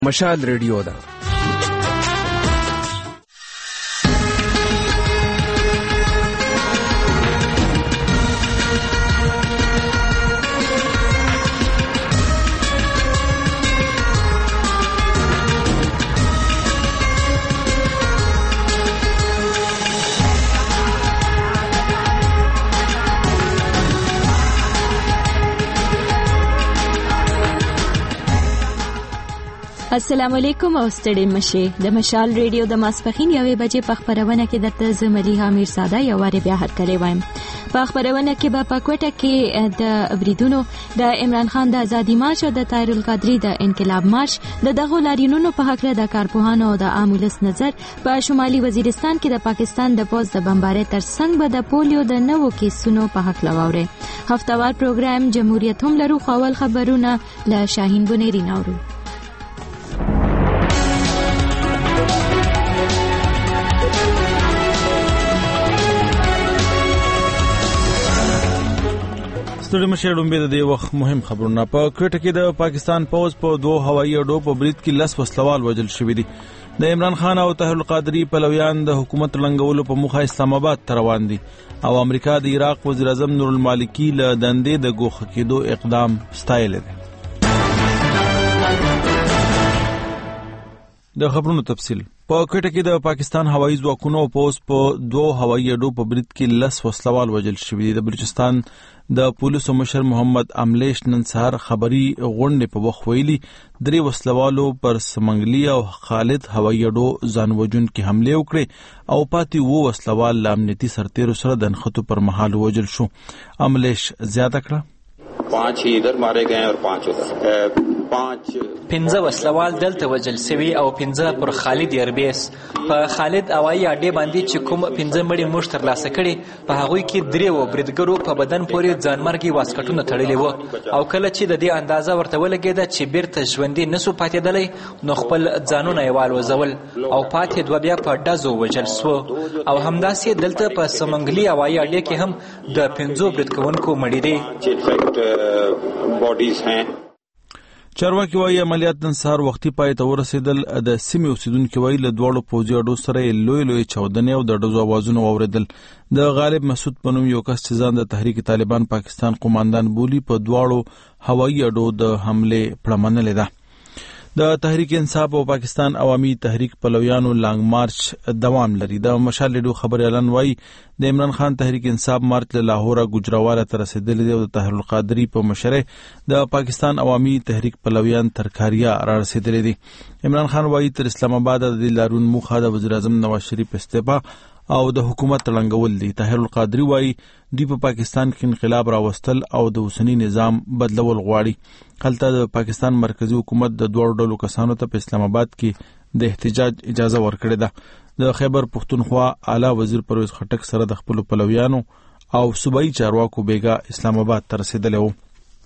مشال ریډیو ده. السلام علیکم او ستړي مشه. د مشال ریډیو د ماسپخین 1 بجې په خبرونه کې درته زمریها میرزاده یو واره بیا هرکلی وایم. په خبرونه کې به پکوټه کې د بریدونو د عمران خان د ازادي مارش او د طاهر القادری د انقلاب مارش د دغه لاریونونو په حق د کارپوهانو او د عامولس نظر په شمالي وزیرستان کې د پاکستان د پوز د بمبارۍ ترڅنګ به د پولیو د نوو کیسونو په حق لواوري. هفتوار پروګرام جمهوریت هم لرو. خپل خبرونه له شاهین بنيري نورو. ستړي مشه ډومبه د دې وخت مهم خبرونه. په کوټه کې د پاکستان پوز په 2 هوایي اډو په برید کې 10 وسلوال وژل شوی دي. د عمران خان او طاهر القادری پلویان د حکومت لنګولو په مخه اسلام آباد ته روان دي او امریکا د عراق وزیر اعظم نور المالکی له دندې د ګوښه کېدو اقدام ستایل دي. د خبرونو تفصیل. په کوټه کې د پاکستان هوایي ځواکونو پوز په 2 هوایي اډو په برید کې 10 وسلوال وژل شوی دي. د بلوچستان د پولیسو مشر محمد املیش نن سهار خبري غونډه په وخت ویلي 3 وسلوالو پر سمنګلی او خالد هوایي اډو ځان وژونکي حمله وکړه او پاتې 2 وسلوال امنیتي سرتیرو سره د نښتو پر مهال وژل شو. املیش زیاته کړه 5 ادھر مارے گئے اور 5 ادھر. 15 وسلوال دلته وجل سوي او 15 پر خالد ایربیس. په خالد هوایي اډې باندې چې کوم 15 مړي موږ تر لاسه کړي په هغوی کې 3 بریدګرو په بدن پورې ځانمرګي واسکټونه تړلي وو او کله چې د دې اندازه ورته ولګېده چې بیرته ژوندي نسو پاتېدلی نو خپل ځانونه یې والوځول او پاتې 2 بیا په ډزو وژل سو او همداسې دلته په سمنګلی هوایي اډې کې هم د 15 برید کوونکو مړي دي. چارواکي وايي عملیات نن سهار وختي پای ته ورسېدل. د سیمې اوسیدونکو وايي له دواړو پوځي اډو سره لوی چاودنې او د ډزو اوازونه واوریدل. د غالب مسعود په نوم یو کس چې ځان د تحریک طالبان پاکستان قوماندان بولی په دواړو هوایي اډو د حمله پړه منلې ده. د تحریک انصاف او پاکستان عوامي تحریک پلویانو لانګ مارچ دوام لري. د مشال ریډیو خبر اعلان وايي د عمران خان تحریک انصاف مارچ له لاهور ګجراواله تر رسیدلی دی او د طاهر القادری په مشرۍ د پاکستان عوامي تحریک پلویان تر کاریا را رسیدلی دي. عمران خان وايي تر اسلام آباد د لارون موخه د وزیر اعظم نواز شریف استعفا او د حکومت تړنګول دي. طاهر القادری وايي دوی په پاکستان کې انقلاب راوستل او د اوسنی نظام بدلول غواړي. هلته د پاکستان مرکزی حکومت د 2 ډلو کسانو ته په اسلام آباد کې د احتجاج اجازه ورکړې ده. د خیبر پختونخوا اعلی وزیر پرویز خټک سره د خپل پلویانو او صوبایي چارواکو بیګا اسلام آباد ته رسیدلی وو.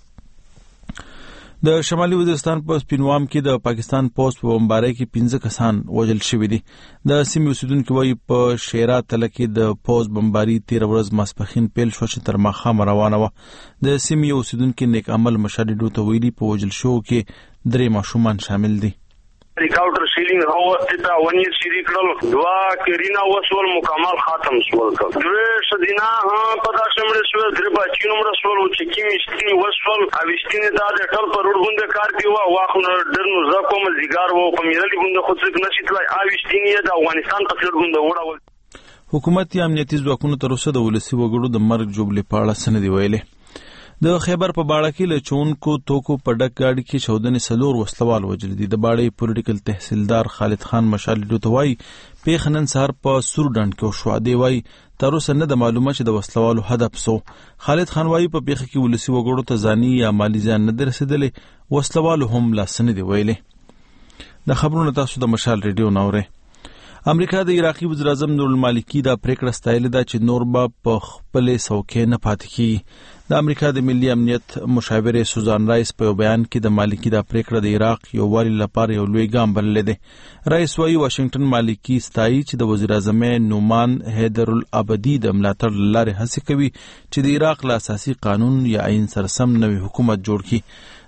د شمالي وزیرستان په سپینوام کې د پاکستان پوز په بمبارۍ کې 15 کسان وژل شوي دي. د سیمې اوسیدونکو وايي په شیرا تله کې د پوز بمباري 13 ورځ ماسپخین پیل شو چې تر ماښامه روانه وه. د سیمې اوسیدونکو نیک عمل مشاهدو ته ویلي په وژل شوو کې 3 ماشومان شامل دي. ریکاوټر سیلینګ هوا ته ونیر شری کړل 2 کرینا وسول مکمل ختم شول. درې شدینا په داسې مړ شو 3 بچی نوم رسول چې کی مشتي وسول اوستینه د ټول پر ورغونډه کار دی واخنه درنو زکوم زیګار وو کومېرلی غونډه خو څه نشیتلای اوستینه د افغانستان په ورغونډه وړاول. حکومت یا امنیتي ځواکونو تر اوسه د ولسی وګړو د مرګ جوړلې پاړه سند دی ویلې. د خیبر په باړه کې له چونکو توکو په ډک گاډي کې چودنې 4 وسلوال وژل دي. د باړې پولیټیکل تحصیلدار خالد خان مشال ډو توای پیښ نن سهار په سور ډنډ کې شو. دی وای تر اوسه نه د معلومه چې د وسلوالو هدف سو. خالد خان وای په پیښه کې ولسی وګړو ته ځاني یا مالی ځان نه درسېدلې وسلوالو هم لاسنه دی ویلې. د خبرونو تاسو د مشال ریډیو نوره. امریکا د عراقي وزیر اعظم نور المالکی دا پریکړه ستایلې ده چې نور به په خپل څوکۍ نه پاتې کیږي. د امریکا د ملي امنیت مشاوره سوزان رایس په بیان کې د مالکی دا پریکړه د عراق یو والی لپاره یو لوی ګام بللې ده. رایس وايي واشنگټن مالکی ستایي چې د وزیر اعظم نومان حیدر العبدي د ملاتړ لارې هڅه کوي چې د عراق له اساسي قانون یا آئین سره سم نوې حکومت جوړ کړي.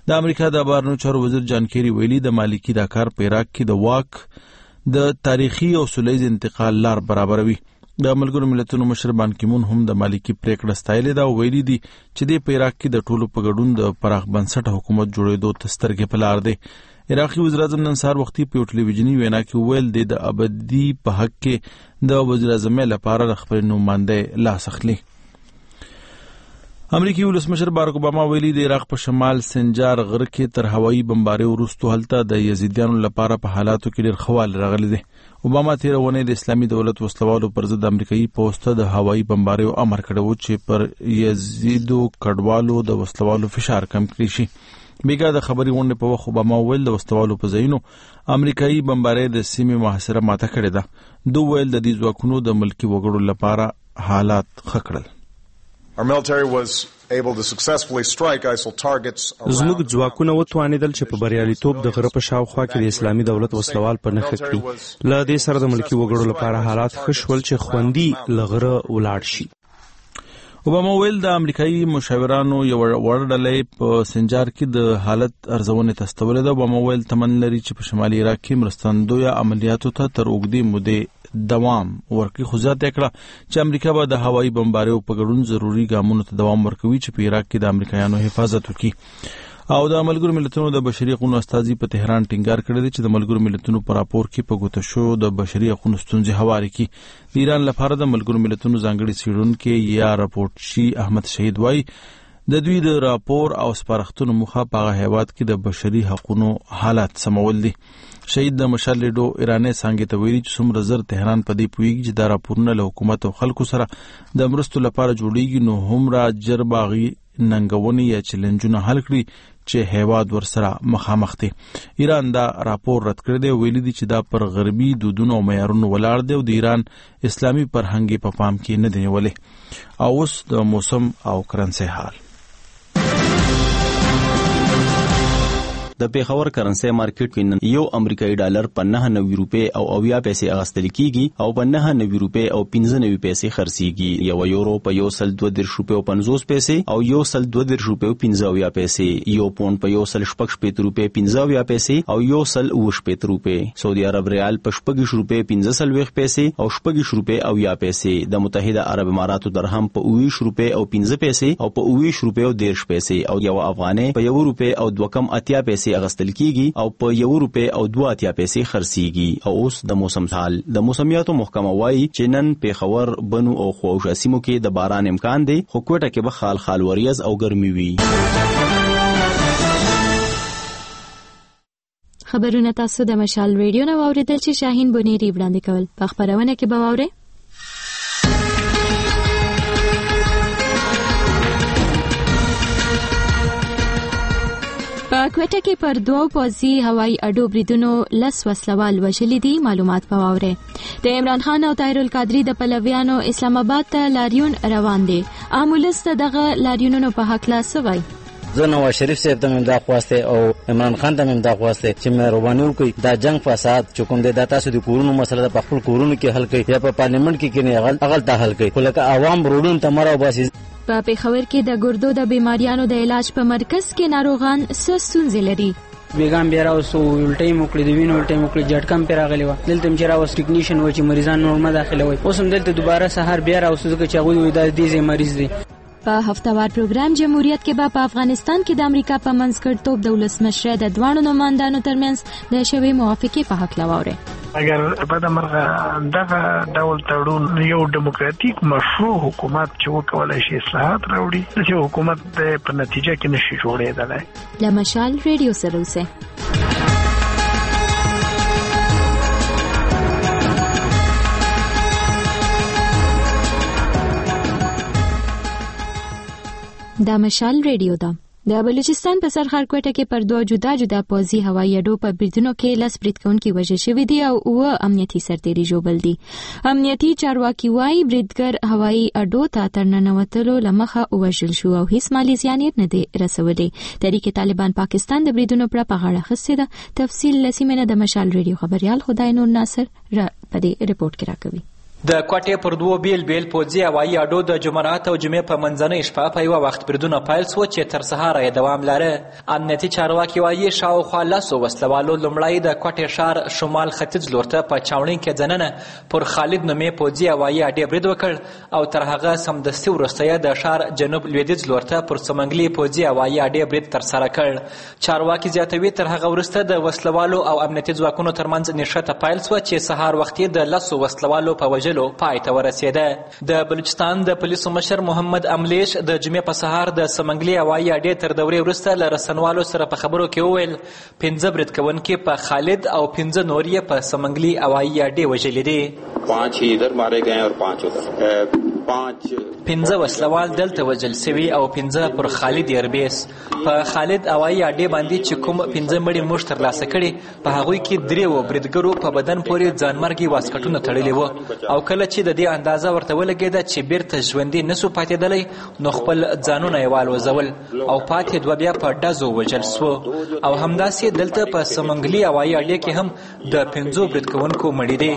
د امریکا د بهرنیو چارو وزیر جان کیری ویلي د مالکی دا کار په عراق کې د واک د تاریخي او سولیز انتقال لار برابروي. د ملګرو ملتونو مشر بان کی مون هم د مالکی پریکړه ستایلې دا ویلي دي چې د عراق کې د ټولو په ګډون د پراخ بنسټ حکومت جوړېدو تسترګې په لار دی. عراقي وزیر اعظم نن سهار وختي په ټلویزیوني وینا کې ویل د ابدي په حق کې د وزیر اعظم لپاره خپل نماینده لاس اخلي. امریکایي ولسمشر بارک اوباما ویلي د عراق په شمال سنجار غر کې تر هوایي بمبارۍ وروسته هلته د یزیدیانو لپاره په حالاتو کې ډېر خوال راغلی دی. اوباما تیر ونې د اسلامي دولت وسلوالو پر ضد امریکایي پوسټ د هوایي بمباریو امر کړو چې پر یزیدو کډوالو د وسلوالو فشار کم کړی شي. بیګا د خبري غونډې په وخت اوباما ویل د وسلوالو په ځایونو امریکایي بمبارۍ د سیمې محاصره ماته کړې ده. دوی ویل د دې ځواکونو د ملکی وګړو لپاره حالات ښه کړل. زموږ ځواکونه وتوانېدل چې په بریالیتوب د غره په شاوخوا کې د اسلامي دولت وسلوال په نښه کړي. له دې سره د ملکی وګړو لپاره حالات ښه شول چې خوندي له غره ولاړ شي. اوباما ویل د امریکایي مشاورانو یو وړ ډلې په سنجار کې د حالت ارزونې تستولې ده. اوباما ویل تمن لري چې په شمالي عراق کې مرستندویه عملیاتو ته تر اوږدې مودې دوام ورکړي. خو زیاته کړه چې امریکا به د هوایي بمباریو په ګډون ضروري ګامونو ته دوام ورکوي چې په عراق کې د امریکایانو حفاظت وکړي. او د ملګرو ملتونو د بشري حقوقو استازي په تهران ټینګار کړی دی چې د ملګرو ملتونو په راپور کې په ګوته شو د بشري حقوقو ستونزې هواري کړي. د ایران لپاره د ملګرو ملتونو ځانګړي څېړونکي یا راپورټچی احمد شهید وایي د دوی د راپور او سپارښتنو موخه په هغه هیواد کې د بشري حقوقو حالات سمول دي. شهید د مشال لیډو ایراني څنګه ته ویلي چې څومره زر تهران په دې پویږي چې دا راپورونه له حکومت او خلکو سره د مرستو لپاره جوړیږي نو هم را جرباغي ننګونی یا چیلنجونه حل کړي چې هیواد ورسره مخامخ دي. ایران دا راپور رد کړی دی. ویلي دي چې دا پر غربي دودونو او معیارونو ولاړ دی او د ایران اسلامي فرهنګ په پام کې نه دی نیولې. او اوس د موسم او کرنسي حال. د پیښور کرنسي مارکیټ کې نن یو امریکایي ډالر په 9.90 روپے او 80 پیسې اغستل کیږي او په 9.90 روپے او 95 پیسې خرڅيږي. یو یورو په 1.32 روپے او 50 پیسې او 1.32 روپے او 15 پیسې. یو پوند په 1.45 روپے 15 پیسې او 1.28 روپے. سعودي عرب ریال په 40 روپے 15 پیسې او 40 روپے او 10 پیسې. د متحده عرب اماراتو درهم په 20 روپے او 15 پیسې او په 20 روپے او 10 پیسې. او یو افغاني په 1 روپے او 2.80 پیسې اغستل کیږي او په 1 روپے او 2.80 پیسې خرڅيږي. او اوس د موسم حال. د موسمیاتو محکمه وايي چې نن پیښور بنو او خوږ سیمو کې د باران امکان دی خو کوټه کې به خال وریځ او ګرمي وي. خبرونه تاسو د مشال ریډیو نو اوریدل چې شاهین بونیری وړاندې کول. په خبرونه کې به واورئ په کوټه کې پر 2 پوځي هوایي اډو بریدونو 10 وسلوال وژلي دي. معلومات په واورئ. د عمران خان او طاهر القادری د پلویانو اسلام آباد ته لاریون روان دي. امولس دغه لاریونونو په حق لا سوي. زه نواز شریف صاحب ته امدا خواسته او عمران خان ته امدا خواسته چې مهرباني وکړي دا جنگ فساد چې کوم د تاسو د کورونو مسله په خپل کورونو کې حل کړئ یا په پارلیمنت کې نه اغل ته حل کړئ. خو لکه عوام روډون ته مرو باسي. په پیښور کې د ګردو د بیماریانو د علاج په مرکز کې ناروغان ستونزې لري. بیګام بیا راوسو ولټي موکړي د وینو ولټي موکړي جټکم پر راغلی و دلته چې راوس ټیکنیشن و چې مریضان نورمال داخله وي. اوس هم دلته دوباره سحر بیا راوسو چې هغه وي د دې مریض دي. په هفتوار پروګرام جمهوریت کې په افغانستان کې د امریکا په منځګړیتوب د ولسمشر د دوانو نمائندانو ترمنځ د شوی موافقه په حق لوري. اگر په دغه ډول تړون یو دیموکراتیک مشروع حکومت چې وکولای شي اصلاحات راوړي چې حکومت په نتیجه کې نشي جوړېدلی. د مشال ریډیو سره اوسه. دا مشال ریډیو ده. د بلوچستان په سرخار کوټه کې پر 2 جدا پوځي هوایي اډو په بریدونو کې 10 بریدکونکي وژل شوي دي او 9 امنیتي سرتیري ژوبل دي. امنیتي چارواکي وايي بریدګر هوایي اډو ته تر ننوتلو لمخه وژل شو او هیڅ مالي زیان نه دی رسولي. تحریک طالبان پاکستان د بریدونو پر غاړه خسته ده. تفصیل لسیمنه د مشال ریډیو خبريال خدای نور ناصر را په دې ریپورت کې راکوي. د کوټې پر دوو بیل بیل پوځي هوایي اډو د جمعرات او جمعې په منځنۍ شپه په یوه وخت بریدونه پیل سوه چې تر سهاره یې دوام لره. امنیتي چارواکي وایي شاوخوا 10 وسلوالو لومړی د کوټې ښار شمال ختیځ لور ته په چاوڼۍ کې دننه پر خالد نومې پوځي هوایي اډې برید وکړ او تر هغه سمدستي وروسته یې د ښار جنوب لویدیځ لور ته پر سمنګلي پوځي هوایي اډې برید ترسره کړ. چارواکي زیاتوي تر هغه وروسته د وسلوالو او امنیتي ځواکونو ترمنځ نښته پیل سوه چې سهار وختي د 10 وسلوالو په پای ته ورسېده. د بلوچستان د پولیسو مشر محمد املیش د جمعې په سهار د سمنګلي هوایي اډې تر دورې وروسته له رسنوالو سره په خبرو کې وویل 15 برید کوونکي په خالد او 15 نور یې په سمنګلي هوایي اډې وژلي دي. 5 ادھر مارے گئے اور 5 ادھر. 15 وسلوال دلته وژل سوي او 15 پر خالد ایربیس. په خالد هوایي اډې باندې چې کوم 15 مړي موږ ترلاسه کړي په هغوی کې 3 بریدګرو په بدن پورې ځانمرګي واسکټونه تړلي وو او کله چې د دې اندازه ورته ولګېده چې بیرته ژوندي نسو پاتېدلی نو خپل ځانونه یې والوځول او پاتې 2 بیا په ډزو وژل سوه او همداسې دلته په سمنګلي هوایي اډې کې هم د 15 برید کوونکو مړي دي.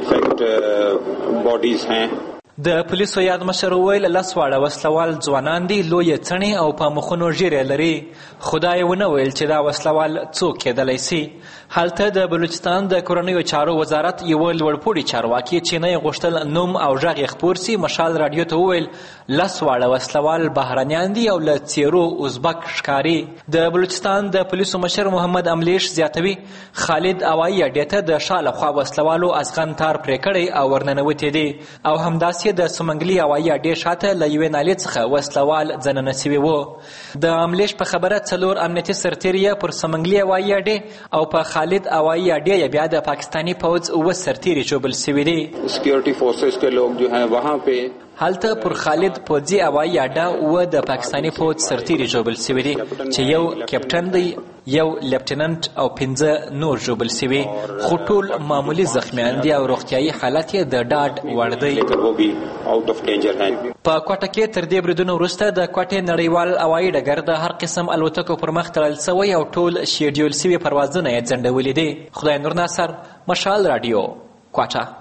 د پولیسو یاد مشر وویل 10 واړه وسلوال ځوانان دي، لویې څڼې او په مخونو ږیرې لري. خدای ونه ویل چې دا وسلوال څوک کېدلی سي. هلته د بلوچستان د کورنیو چارو وزارت یوه لوړپوړي چارواکي چې نه یې غوښتل نوم او غږ یې خپور سي مشال راډیو ته وویل 10 واړه وسلوال بهرنیان دي او له څېرو ازبک ښکاري. د بلوچستان د پولیسو مشر محمد املیش زیاتوي خالد هوایي اډې ته د شا له خوا وسلوالو ازغن تار پرې کړی او ورننوتې دي او همداسې د سمنګلي هوایي اډې شاته له یوې نالې څخه وسلوال ځننه سوي وو. د املیش په خبره 4 امنیتي سرتېري پر سمنګلي هوایي اډې او په خالد هوایي اډې بیا د پاکستاني پوځ 9 سرتېري ژوبل سوي دي. سکیورټي فورسز کے لوگ جو ہیں وہاں پہ هلته پر خالد پوځي هوایي اډه و د پاکستاني پوځ سرتېري ژوبل سوي دي چې یو کیپټن دی، یو لیفټیننټ او 15 نور ژوبل سوي خو ټول معمولی زخمیان دي او روغتیایي حالت یې د ډاډ وړ دی. په کوټه کې تر دې بریدونو وروسته د کوټې نړیوال هوایي ډګر د هر قسم الوتکو پر مخ تړل سوی او ټول شیډیول سوي پروازونه یې ځنډولي دي. خدای نور ناصر، مشال راډیو، کوټه.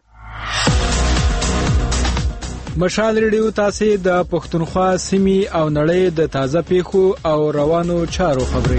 مشال ریډیو تاسو د پښتونخوا سیمې او نړۍ د تازه پیښو او روانو چارو خبري.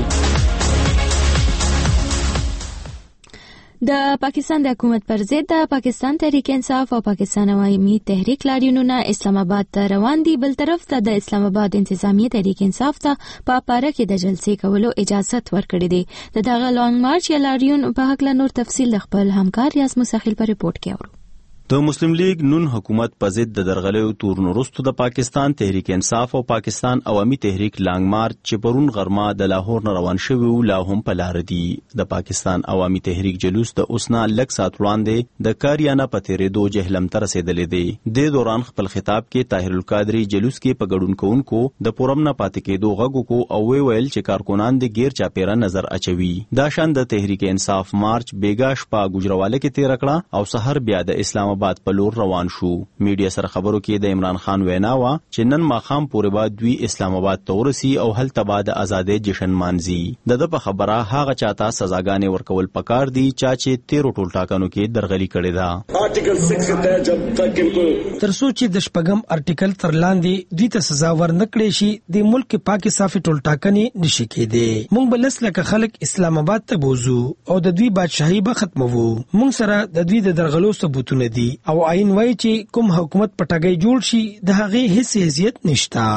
د پاکستان د حکومت پر ضد د پاکستان تحریک انصاف او پاکستان عوامي تحریک لاریونونه اسلام آباد ته روان دي. بل طرف ته د اسلام آباد انتظامی تحریک انصاف ته په پاره کې د جلسې کولو اجازه ورکړې ده. دغه لانګ مارچ یا لاریون په حق له نور تفصیل خپل همکار ریاض مساخیل په ریپورت کې اورو. د مسلم لیگ نون حکومت په ضد د درغلیو تورن وروسته د پاکستان تحریک انصاف او پاکستان عوامي تحریک لانګ مارچ چې پرون غرمه د لاهور نه روان شوی و لا هم په لار دي. د پاکستان عوامي تحریک جلوس د اوسنا لږ ساعت وړاندې د کاریانه په تیرېدو جهلم ته رسېدلې دی. د دوران خپل خطاب کې طاهر القادری جلوس کې په ګډون کوونکو د پورم نه پاتې کېدو غږ کو او ویل چې کارکونان د غیر چاپیره نظر اچوي. دا شان د تحریک انصاف مارچ بیګاش په ګجراواله کې تیر کړه او سحر بیا د اسلام آباد په لور روان شو. میډیا سره خبرو کې د عمران خان وینا وا چې نن ماخام پورې بعد دوی اسلام آباد ته ورسي او هلته بعد آزادۍ جشن مانځي. د په خبره هغه چاته سزاګانې ورکول پکار دي چې 13 ټول ټاکنو کې درغلي کړې ده. آرټیکل 6 ته جب تک ترڅو چې د شپږم آرټیکل تر لاندې دوی ته سزا ورنکړي شي د ملک پاکي صافي ټول ټاکنې نشي کېدی. موږ بلس لکه خلک اسلام آباد ته بوزو او د دوی بادشاہي به ختموو. موږ سره د دوی د درغلو ثبوتونه دي او عین وای چې کوم حکومت پټګي جوړ شي د هغه هیڅ حیثیت نشتا.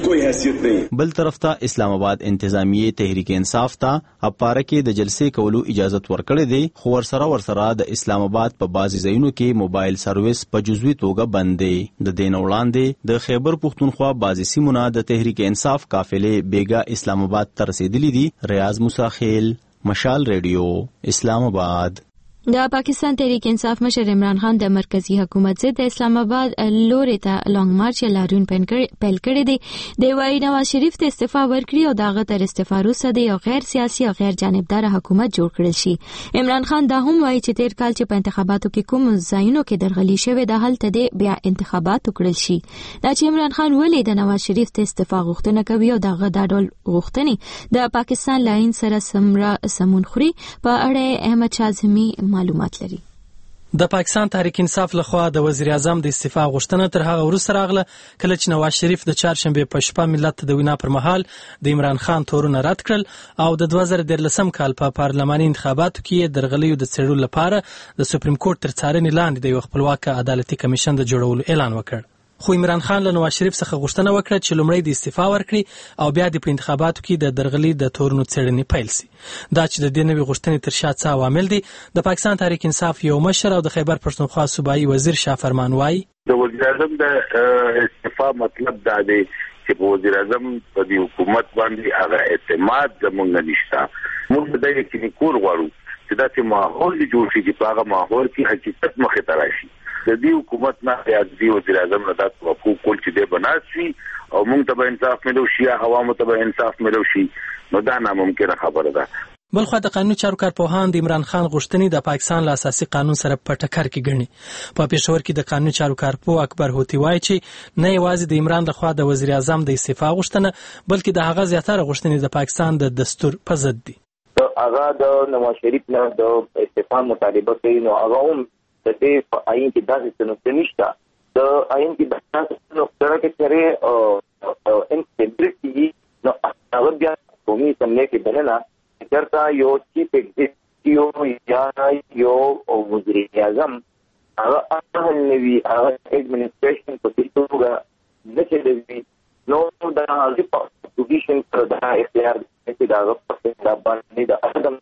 بل طرف ته اسلام آباد انتظامی تحریک انصاف ته اپاره کې د جلسې کولو اجازه ورکړې دي خو ورسره د اسلام آباد په بازي ځایونو کې موبایل سرویس په جزوي توګه بند دي. د دین وړاندې د خیبر پښتونخوا بازي سیمونه د تحریک انصاف قافلې بیګا اسلام آباد ته رسیدلې دي. ریاض مساخیل، مشال ریډیو، اسلام آباد. د پاکستان تحریک انصاف مشر عمران خان د مرکزی حکومت ضد د اسلام آباد لوري ته لانګ مارچ یا لاریون پیل کړی دی. د وايي نواز شریف ته استعفا ورکړي او داغه تر استعفا وروسته د یو غیر سیاسي او غیر جانبدار حکومت جوړ کړل شي. عمران خان دا هم وايي چې تیر کال چې په انتخاباتو کې کوم ځایونو کې درغلي شوې ده هلته د بیا انتخابات وکړل شي. دا چې عمران خان ولې د نواز شریف ته استعفا غوښتنه کوي او داغه د ډول غوښتنې د پاکستان لاین سره سمون خوري په اړه احمد شاه ظمی معلومات لري. د پاکستان تحریک انصاف لخوا د وزیر اعظم د استعفا غوښتنه تر هغه وروسته راغله کله چې نواز شریف د چهارشنبه په شپه ملت ته د وینا پر مهال د عمران خان تورونه رد کړل او د 2013 کال په پارلماني انتخاباتو کې درغلیو د څېړلو لپاره د سپریم کورټ تر څارنې لاندې د یو خپلواک عدالتي کمیشن د جوړولو اعلان وکړ. خو عمران خان له نواز شریف څخه غوښتنه وکړه چې لومړی د استعفا ورکړي او بیا د انتخاباتو کې د درغلي د تورونو څېړنې پیل شي. دا چې د دې نوې غوښتنې تر شا څه عوامل دي، د پاکستان تحریک انصاف یو مشر او د خیبر پښتونخوا صوبایي وزیر شاه فرمان وایي د وزیر اعظم د استعفا مطلب دا دی چې په وزیر اعظم په دې حکومت باندې هغه اعتماد زموږ نشته. موږ د یقیني کور غواړو چې دا چې ماحول جوړ شي چې په هغه ماحول کې حقیقت مخې ته راشي. د دې حکومت نه د وزیر اعظم نه د حقوق کول چې د بناسي او موږ ته به انصاف ملو شي، عوامو ته به انصاف ملو شي، نو دا ناممکنه خبره ده. بلخو د قانوني چارو کارپوهان د عمران خان غوښتنې د پاکستان له اساسي قانون سره په ټکر کې ګڼي. په پېښور کې د قانوني چارو کارپوه اکبر هوتی وایي چې نه یوازې د عمران لخوا د وزیر اعظم د استعفا غوښتنه بلکې د هغه زیاتره غوښتنې د پاکستان د دستور په ضد دي. هغه د نواز شریف نه د استعفا مطالبه کوي، نو هغه هم د دې په آئین کې داسې څه نشته. د آئین کې داسې نقطه کې چې انټیګریټي نو هغه بیا قومي اسمبلی کې دننه چرته یو چیف ایگزیکټیو یا یو وزیر اعظم هغه اصل نوي هغه ایڈمنسټریشن په توګه نه چلوي، نو دا هغه په پوزیشن پر دا اختیار چې دا په باندې د عدم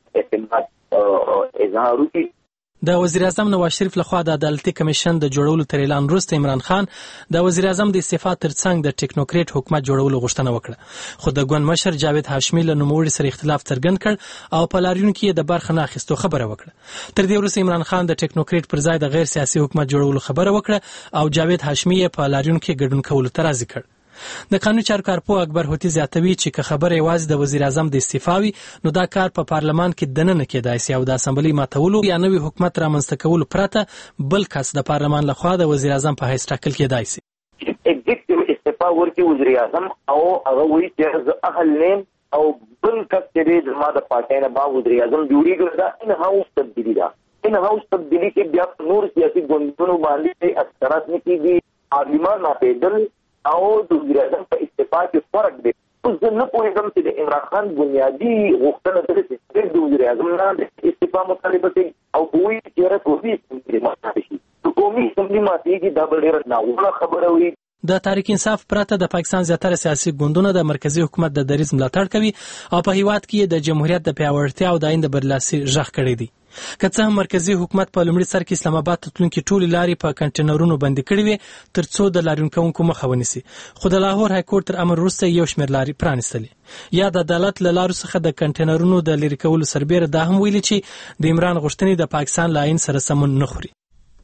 اعتماد اظهار وکړي. د وزیر اعظم نواز شریف لخوا د عدالتي کمیشن د جوړولو تر اعلان وروسته عمران خان د وزیر اعظم د استعفا ترڅنګ د ټیکنوکریټ حکومت جوړولو غوښتنه وکړه، خو د ګوند مشر جاوید هاشمي له نوموړي سره اختلاف څرګند کړ او په لاریون کې د برخه نه اخیستو خبره وکړه. تر دې وروسته عمران خان د ټیکنوکریټ پر ځای د غیر سیاسي حکومت جوړولو خبره وکړه او جاوید هاشمي په لاریون کې ګډون کولو ته راضي کړ. د قانوني چارو کارپوه اکبر هوتی زیاتوي چې که خبره یوازې د وزیر اعظم د استعفاوي نو دا کار په پارلمان کې دننه کېدای شي او د اسمبلی ماتولو یا نوی حکومت رامنځته کولو پرته بل کس د پارلمان لخوا د وزیر اعظم په حیث ټاکل کېدای شي. ایگزیکټیو استعفا ورکړي وزیر اعظم او هغه وایي چې زه اهل نیم او بل کس چې زما د پارټۍ نه با وزیر اعظم جوړیږي دا ان هاوس تبدیلی ده. ان هاوس تبدیلی کې بیا نور سیاسي ګوندونو باندې اثرات نه کېږي، پارلیمان ناپیدل او د وزیر اعظم په استعفا کې فرق دی. اوس زه نه پوهېږم چې د عمران خان بنیادي غوښتنه ده چې د وزیر اعظم نه د استعفا مطالبه کوي او وایي چې قومي اسمبلي ماتې شي. قومي اسمبلي ماتېږي دا به ډېره ناوړه خبره وي. د تحریک انصاف پرته د پاکستان زیاتره سیاسي ګوندونه د مرکزی حکومت د دریځ ملاتړ کوي او په هیواد کې د جمهوریت د پیاوړتیا او د آئین د برلاسي غږ کړی دی. که څه هم مرکزی حکومت په لومړي سر کې اسلام آباد ته تلونکي ټولې لارې په کنټینرونو بندي کړې وې ترڅو د لاریون کوونکو مخه ونیسي، خو د لاهور های کورټ تر امر وروسته یو شمېر لارې پرانیستلې. یا د عدالت له لارو څخه د کنټینرونو د لرې کولو سربیره دا هم ویلي چې د عمران غوښتنې د پاکستان له آئین سره سمون نه خوري.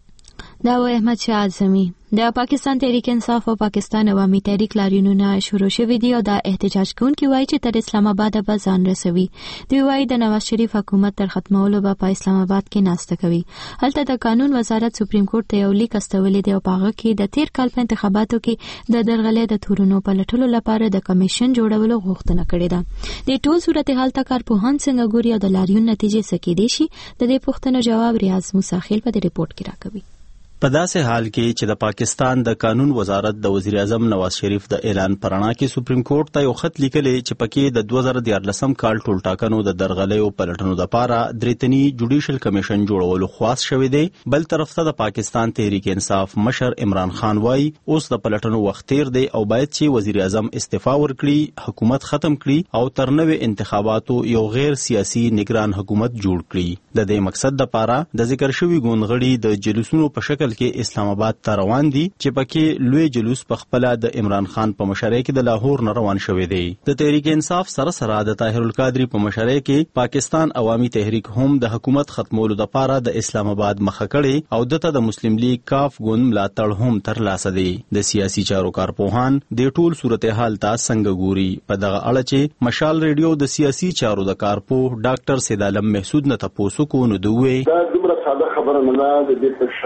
دا و احمد شاه اعظمي د پاکستان تحریک انصاف او پاکستان عوامي تحریک لاریونونه شروع شوي دي او دا احتجاج کوونکي وایي چې تر اسلام آباد به ځان رسوي. دوی وایي د نواز شریف حکومت تر ختمولو به په اسلام آباد کې ناسته کوي. هلته د قانون وزارت سپریم کورټ ته یو لیک استولې دی او په هغه کې د تیر کال په انتخاباتو کې د درغلۍ د تورونو په لټولو لپاره د کمیشن جوړولو غوښتنه کړې ده. د ټول صورتحال ته کارپوهان څنګه ګوري او د لاریون نتیجې څه کېدای شي، د دې پوښتنو جواب ریاض موسیخیل په دې ریپورت کې راکوي. په داسې حال کې چې د پاکستان د قانون وزارت د وزیر اعظم نواز شریف د اعلان پرانا کې سپریم کورټ ته یو خط لیکلی چې پکې د 2014 کال ټولټاکنو د درغلیو پلټنو لپاره دریتنی جوډیشل کمیشن جوړولو خواست شوی دی. بل طرف ته د پاکستان تحریک انصاف مشر عمران خان وایي اوس د پلټنو وخت تیر دی او باید چې وزیر اعظم استعفا ورکړي، حکومت ختم کړي او تر نوې انتخاباتو یو غیر سیاسي نگران حکومت جوړ کړي. د دې مقصد لپاره د ذکر شوی ګوندغړي د جلوسونو په شکل کې اسلام آباد ته روان دي چې پکې لوی جلوس په خپل د عمران خان په مشرۍ کې د لاهور نه روان شوی دی. د تحریک انصاف سره د طاهر القادری په مشرۍ کې پاکستان عوامي تحریک هم د حکومت ختمولو لپاره د اسلام آباد مخه کړي او دته د مسلم لیگ کاف ګوند ملاتړ هم تر لاسه دی. د سیاسي چارو کارپوهان د ټول صورتحال ته څنګه ګوري په دغه اړه چې مشال ریډیو د سیاسي چارو د کارپوه ډاکټر سید عالم محسود نه تاسو کو نو دوی دا دومره ساده خبره نه ده. د دې په شا د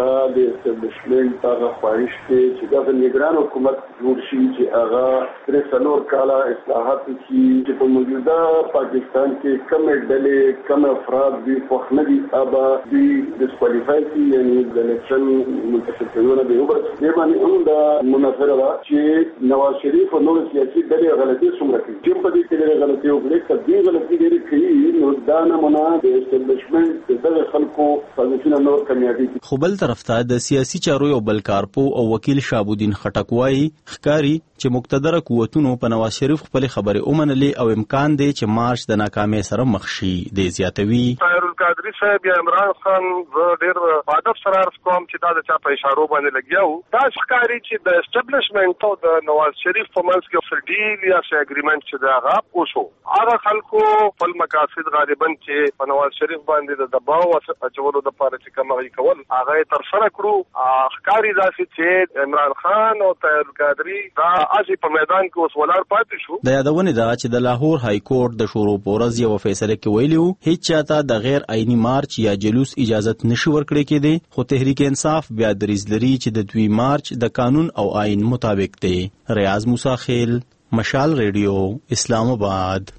اسټابلیشمنت هغه خواهش دی چې د نگران حکومت جوړ شي چې هغه تر څلور کاله اصلاحات وکړي چې په موجوده پاکستان کې کم ډلې کم افراد دي خو نه دي ابا دي ډیسکوالیفای کی یعنی د الیکشن متشکلونه به وګړي د باندې هم د مناظره چې نواز شریف او نور سیاسي ډلې غلطي څومره کوي چې په دې کې غلطي وکړي کدي غلطي ډېری کوي نو دا نه مونږ د اسټابلیشمنت د خلکو پوزیشن نور کمیابي. خو بل طرف ته د سیاسي چارو یو بل کارپو او وکیل شابودین خټک وایي ښکاری چې مقتدره قوتونو په نواز شریف خپل خبره اومنلې او امکان دی چې مارچ د ناکامۍ سره مخ شي. د زیاتوي طاهر القادری صاحب یا عمران خان ډېر پادف سره عرض کوم چې دا د چا په اشارو باندې لګیاو دا ښکاری چې د اسټابلیشمنت او د نواز شریف په منځ کې څه ډیل یا څه اګریمنت چې دا غاب وشو هغه خلکو خپل مقاصد غالبا چې په نواز شریف باندې د دباو اچولو د پاره چې کومه کول هغه تر سره کړو ښکاری داسې چې عمران خان او طاهر القادری دا اسی په میدان کې اوس ولار پاتې شو. د یادونه ده چې د لاهور های کورټ د شروع پورز یو فیصله کې ویلو هیڅ چاته د غیر آئینی مارچ یا جلوس اجازه نشي ورکړي کېدی خو تحریک انصاف بیا دریځ لري چې د دوی مارچ د قانون او آئین مطابق دی. ریاض موسی خیل، مشال ریډیو، اسلام آباد.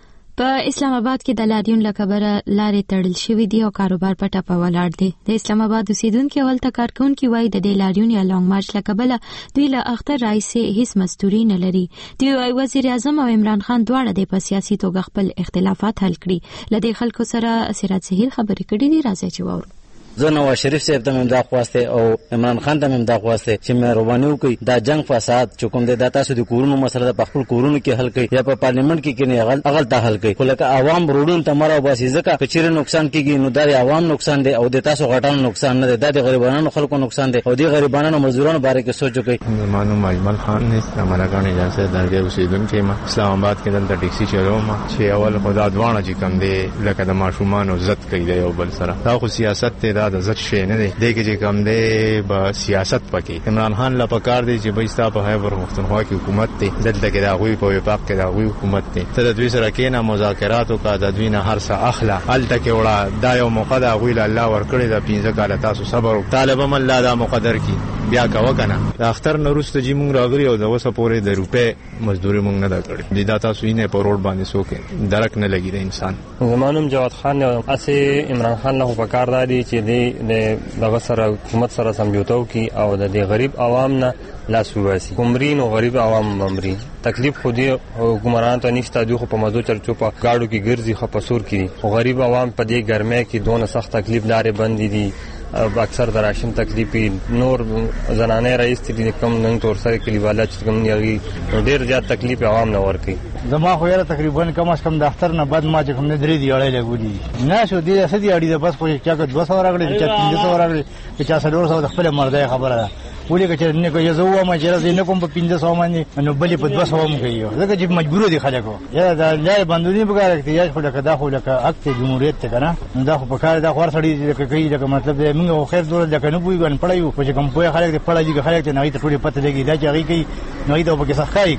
په اسلام آباد کې د لاریون لکبره لارې تړل شوې دي او کاروبار په ټاپه ولاړ دی. د اسلام آباد اوسیدونکو اول کارکونکو وایي د دې لاریون یا لانګ مارچ لکبله دوی له اختر راځي هیڅ مستوري نه لري. دوی وايي وزیر اعظم او عمران خان دواړه د سیاسي توګه خپل اختلافات حل کړي. لدې خلکو سره سراج سهیل خبرې کړې دي، راځي چې وورو. زه نواز شریف صاحب ته امدا خواسته او عمران خان ته امدا خواسته چې مهرباني وکړي دا جنگ فساد چې کوم د تاسو د کورونو مسله د خپل کورونو کې حل کړي یا په پارلیمنت کې کې اغل ته حل کړي. خو لکه عوام روډون ته مرا واسي ځکه چې چیرې نقصان کیږي نو د عوام نقصان دی او د تاسو غټانو نقصان نه دی، د غریبانو خلکو نقصان دی او د غریبانو مزدورانو باره کې سوچ وکړي. مانو مجمل خان نه امرګان اجازه درګه اوسیدونکو ما اسلام آباد کې دلته ټیکسي چلوم چې اول خدا دوانه چې کم دی لکه د ماشومان عزت کوي دی او بل سره دا خو سیاست ته دا د عزت شي نه دغه چې کوم دی به سیاست پکې عمران خان لا پکار دی چې بيستا په خیبر پختونخوا کې حکومت دی دلته کې دا غوي په وفاق کې دا غوي حکومت دی ته د دوی سره کې نه مذاکرات او کا د دوی نه هر څه اخلا الته کې وړه دا یو موقع دا غوي الله ورکړي دا 15 کال تاسو صبر طالب هم الله دا مقدر کی بیا کا وکنه د اختر نورست جی مونږ راغلی او د وسه پورې د روپې مزدوري مونږ نه دا کړی د داتا سوینه په روډ باندې سوکه درک نه لګی د انسان. زمانم جواد خان اسه عمران خان له پکار دی چې دغه سره حکومت سره سمجوتو کی او د غریب عوام نه لاس واسي کومرین او غریب عوام ممرین تکلیف خودي حکومران ته نشته دوی خو په مزو چرچو په گاډو کې ګرځي خو په سور کې او غریب عوام په دې ګرمه کې دونه سخت تکلیف لارې بندي دي اکثر د راشن تکلیفي نور زنانه رئیس دي کم نن تور سره کلیواله چې کوم یغي ډیر زیات تکلیف عوام نه ورکي. زما خو یاره تقریبا کم از کم د اختر نه بعد ما چې کوم نه درې دی اړې لګولي نه شو دې اسدي اړې د بس خو چې 200 راغلي چې 300 راغلي چې 400 د خپل مرده خبره ده ولې چې نه کوي زه وایم چې راځي نه کوم په 500 باندې نو بلې په 200 هم کوي ځکه چې مجبور دي خلکو یا دا لای بندونی بګار احتیاج خو لکه دا خو لکه اکت جمهوریت ته کنه نو دا خو په کار دا خور سړی لکه کوي لکه مطلب موږ خیر دور لکه نه پوي ګن پړایو چې کوم په خلک دې پړایي خلک ته نه ته ټولې پته لګي دا چې هغه کوي نو ایته په کې سخکاری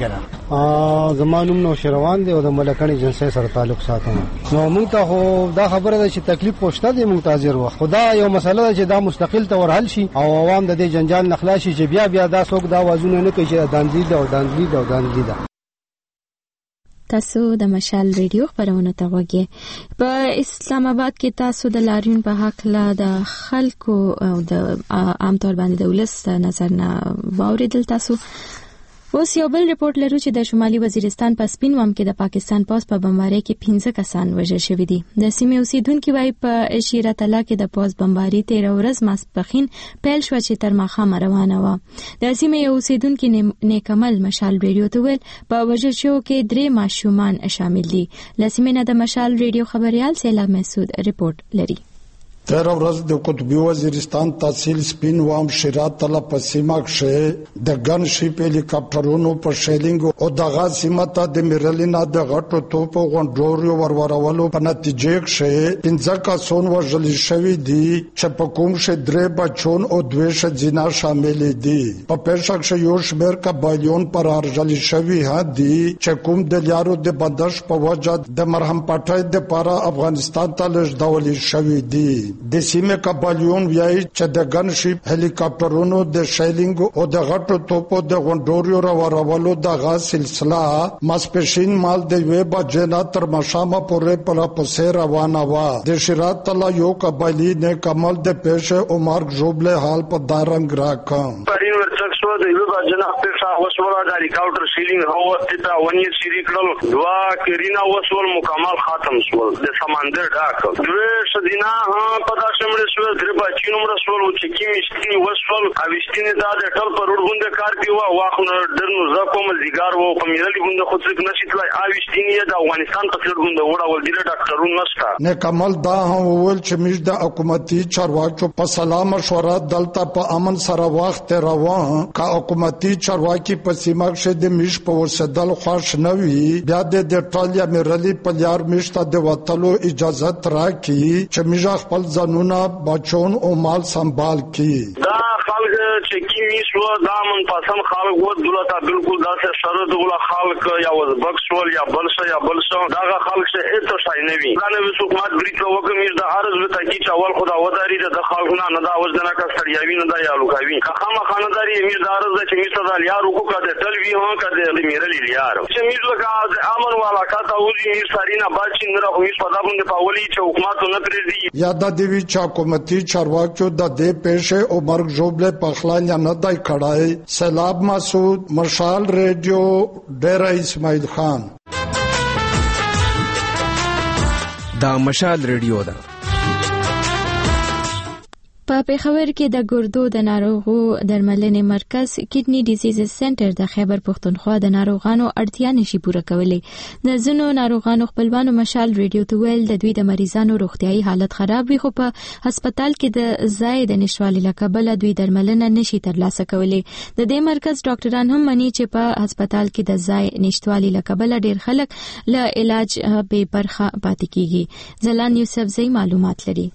کنه زمانوم نو شروان دی او د ملکانی جنسي سره تعلق ساتم نو موږ ته خو دا خبره ده چې تکلیف پوښتنه دی موږ تاجر وخت خدا یو مسله چې دا مستقل تور حل شي او عوام د دې جنجال نخلاشي چې بیا دا څوک دا وازونه نه کوي چې دانځي ده. تاسو د مشال ریډیو خبرونه ته وګورئ. په اسلام آباد کې تاسو د لاریون په حق لا د خلکو او د عام طور باندې د ولس نظر نه واوریدل. تاسو اوس یو بل رپورت لرو چې د شمالي وزیرستان په سپین وام کې د پاکستان پوز په بمبارۍ کې 15 کسان وژل شوي دي. د سیمې اوسیدونکو وايي په شیرت الله کې د پوز بمبارۍ 13 ورځ ماسپخین پیل شو چې تر ماښامه روانه وه. د سیمې اوسیدونکو نیکمل مشال ریډیو ته ویل په وژل شوو کې 3 ماشومان شامل دي. له سیمې نه د مشال ریډیو خبريال سیلاب مسعود رپورت لري. 13 ورځ د قطبی وزیرستان تحصیل سپین وام شیرات الله په سیمه کې د ګن شیپ هلیکاپټرونو په شیلینګ او دغه سیمه ته د میرلینا د غټو توپو غونډورو ورورولو په نتیجه کې 15 کسان وژل شوي دي چې په کوم شې 3 بچون او 2 شجینا شامل دي. په پېښه کې یو شمېر قبایلیون پر ارجل شوي دي چې کوم د لیارو د بندش په وجه د مرهم پټای د پاره افغانستان ته لږ ډول شوي دي. د سیمه کابلیون ویای چې د ګن شپ هلیکاپټرونو د شیلینګ او د غټو توپو د غونډوريو راورولو دغه سلسله ماسپشین مال د وی بجنا تر مشامه پورې پر پسې روانه وا د شرات تلا یو قبایلی نے کمل د پیش عمر جوبله حال په دارنګ راکم پرین ورڅ شو د یو بجنا په وسوله د هلیکاپټر شیلینګ هو ته ونی سری کړل دوا کرینا وسول مکمل ختم شول د سمندر ډاک دوی شدینا په داسې مړ شو د بچینو مړ شو چې کی مشتي وسول اوښتینه د ټل پر ورغونده کار دی واخونه درنو زکوم زیګار وو په میرلی ګونده خو څوک نشیتلای اوښتینه د افغانستان په څیر ګونده وړه ول دي ډاکټرون نشتا نه کمل دا هم ول چې مش د حکومتي چارواکو په سلام مشوره دلته په امن سره وخت روان کا حکومتي چارواکي په سیمه کې د مش په ورسدل خوښ نوي بیا د ټالیا میرلی په یار مشته د وټلو اجازه راکړي چې میجا خپل ځانونه بچون او مال سنبال کړي دا خلک چې کی میشو دا من پسند خلک و دولته بالکل دا څه شرط ولا خلک یا وزبک سوال یا بلشه دا خلک څه هیڅ شای نه وي دا نو حکومت بریټ وکم دا عرض وته کی چاول خدا وداري د خلکونه نه دا وزنه کا سړیاوی نه دا یا لوکاوی خامہ خانداري می دا عرض چې می صدا یار کو کده تلوی هو کده میرلی یار چې می لکه امن والا کا تا وځي می سارینا باچی نه راو می صدا باندې پاولي چې حکومت نه پریږدي یاد دی وی چې حکومتي چارواکو د دې پیښه او مرګ جوبله پخلان یا نه دای کړای سیلاب مسعود مشال ریډیو ډیر اسماعیل خان دا مشال ریډیو ده په پیښور کې د ګردو د ناروغو درملنې مرکز کډنی ډیزیز سنټر د خیبر پښتونخوا د ناروغانو اړتیا نشي پوره کولی د ځینو ناروغانو خپلوانو مشال ریډیو ته ویل د دوی د مریضانو روغتيایي حالت خراب وي خو په هسپتال کې د ځای د نشوالي لکبله دوی درملنه نشي ترلاسه کولی د دې مرکز ډاکټران هم مني چې په هسپتال کې د ځای نشوالي لکبله ډیر خلک له علاج به برخه پاتې کیږي زلان یوسفزئی معلومات لري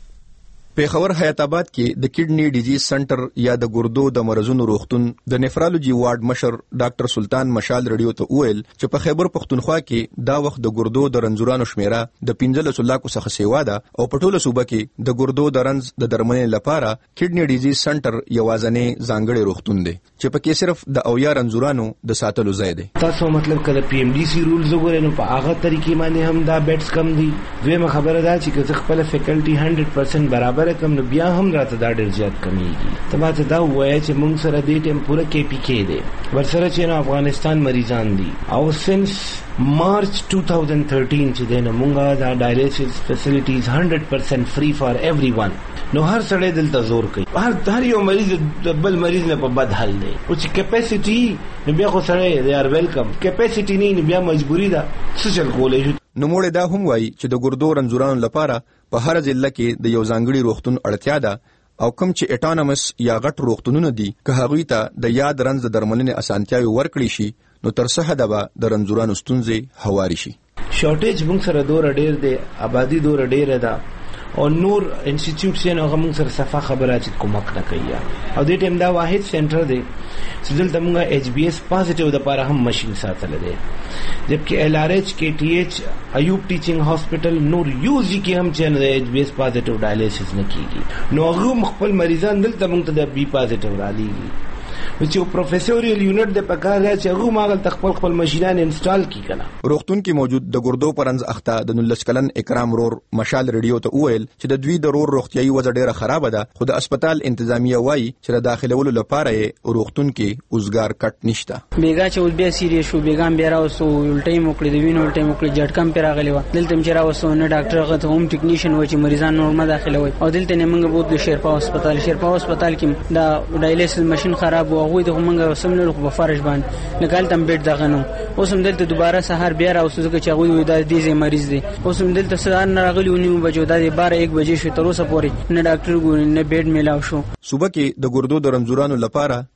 پیښور حیات آباد کې د کډنی ډیزیز سنټر یا د ګردو د مرزونو روغتون د نفرالوجي وارډ مشر ډاکټر سلطان مشال ریډیو ته ویل چې په خیبر پښتونخوا کې دا وخت د ګردو د رنځورانو شمیره د 15 لکو څخه سیوا ده او په ټوله صوبه کې د ګردو د رنځ د درملنې لپاره کډنی ډیزیز سنټر یوازنې ځانګړی روغتون دی چې پکې صرف د اویا رنځورانو د ساتلو ځای دی تاسو مطلب کله پی ام ډی سی رولز وګورئ نو په هغه طریقې باندې هم دا بیډز کم دي دویمه خبره ده چې خپل فیکلټي 100% برابر کم نو بیا هم راته دا ډیر زیات کمیږي ته ته دا وایي چې موږ سره دې ټیم پوره کې پی کې دی ورسره چې افغانستان مریضان دي او سنس مارچ 2013 چې دنه موږ دا ډایلیسس فیسیلیټیز 100% فري فار ایوری ون نو هر سړی دلته زور کوي هر یو مریض بل مریض نه په بد حال دی او چې کیپاسټي نو بیا خو سړی دی ار ویلکم کیپاسټي نه بیا مجبوری ده څه چل کولای شي نو موږ دا هم وایي چې د ګردو رنځورانو لپاره په هر ضلع کې د یو ځانګړي روغتون اړتیا ده او کوم چې اټانومس یا غټ روغتونونه دي که هغوی ته د یاد رنځ د درملنې اسانتیاوي ورکړي شي نو تر څه حده به د رنځورانو ستونزې هواري شي شارټیج موږ سره دور ډیر دی آبادی دور ډیر ده او نور انسټیټیوټس یې هغه موږ سره صفه خبره چې کومک نه کوي او دې ټیم دا واحد سنټر دی چې دلته موږ ایچ بی ایس پازیټیو د لپاره هم ماشين ساتل دي جبکې ال ار ایچ کې ټي ایچ ایوب ټیچینګ هاسپټل نور یوزي کې هم چې د ایچ بی ایس پازیټیو ډایلیسس نه کیږي نو هغه خپل مریضان دلته موږ ته د بی پازیټیو را لېږي چې پروفیسوریل یونټ د پکار دی چې هغه ماغل خپل ماشينان انسټال کی کنه روغتون کې موجود د ګردو پرنځ اخته د 19 کلن اکرام رور مشال ریډیو ته ویل چې د دوی د رور روغتيایي وضع ډیره خراب ده خو د هسپتال انتظامیه وایي چې د داخلولو لپاره یې روغتون کې اوسګار کټ نشته بیګا چې ول بیا سیریس شو بیګام بیا راوسو ولټي موکړي د وینو ولټي موکړي جټکم پر راغلی و دلته چې راوسو نه ډاکټر غته هم ټیکنیشن و چې مریضان نورمه داخله وي او دلته نه موږ بوت شیرپا هسپتال کې دا ډایلیسس ماشين خراب و هغه د موږ سمنل خو په فرش باندې لګال تم بیٹ دغه نو اوس هم دلته دوباره سحر بیا راوسو چې هغه وي د دې مریض دي اوس هم دلته سحر نه راغلی ونیو بجو د 12-1 بجې شو تر اوسه پورې نه ډاکټر ګور نه بیډ میلاو شو صوبه کې د ګردو د رنځورانو لپاره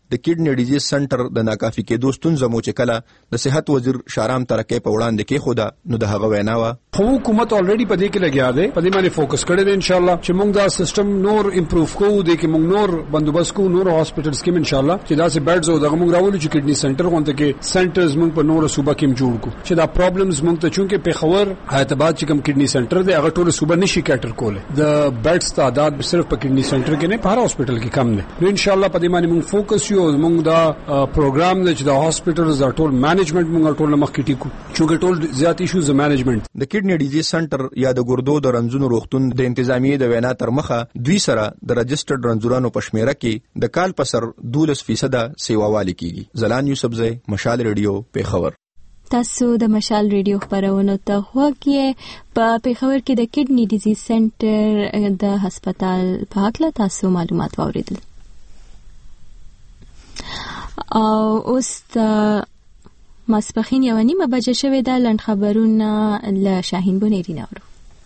د کډنی ډیزیز سنټر د ناکافي کېدو ستونزه مو چې کله د صحت وزیر شارام ترکه په وړاندې کې خوده نو د هغه وینا وا خو حکومت الریډي په دې کې لګیا دی په دې باندې فوکس کړی دی ان شاء الله چې موږ دا سیستم نور امپروو کوو د کې موږ نور بندوبست کوو نور هاسپټلز کې ان شاء الله چې دا سه بیډز او دغه موږ راولو چې کډنی سنټر غونډه کې سنټرز موږ په نور صوبه کې جوړ کو چې دا پرابلمز موږ ته چونکې په خبر اعتبار چې کوم کډنی سنټر دی هغه ټول صوبه نشي کټر کوله د بیډز تعداد صرف په کډنی سنټر کې نه په هر هاسپټل کې کم دی نو ان شاء الله په دې باندې موږ فوکس یو موږ دا پروګرام چې د هاسپټلز ټول مینجمنت موږ ټول مخکې ټیکو چونکې ټول زیات ایشوز د مینجمنت د کډنی ډیزیز سنټر یا د ګردو د رنځونو روغتون د انتظامیې د وینا تر مخه دوی سره د رجسټرډ رنځورانو په شمیره کې د کال په سر 12% سیواوالي کیږي. زلان یوسفزئی، مشال ریډیو، پیښور. تاسو د مشال ریډیو خبرونه ته خوږی په پیښور کې د کډنی ډیزیز سنټر د هسپتال په اړه تاسو معلومات واوریدل. او اوس ماسپخین یو نیمه بجه شوې ده. لنډ خبرونه له شاهین بونیری نورو.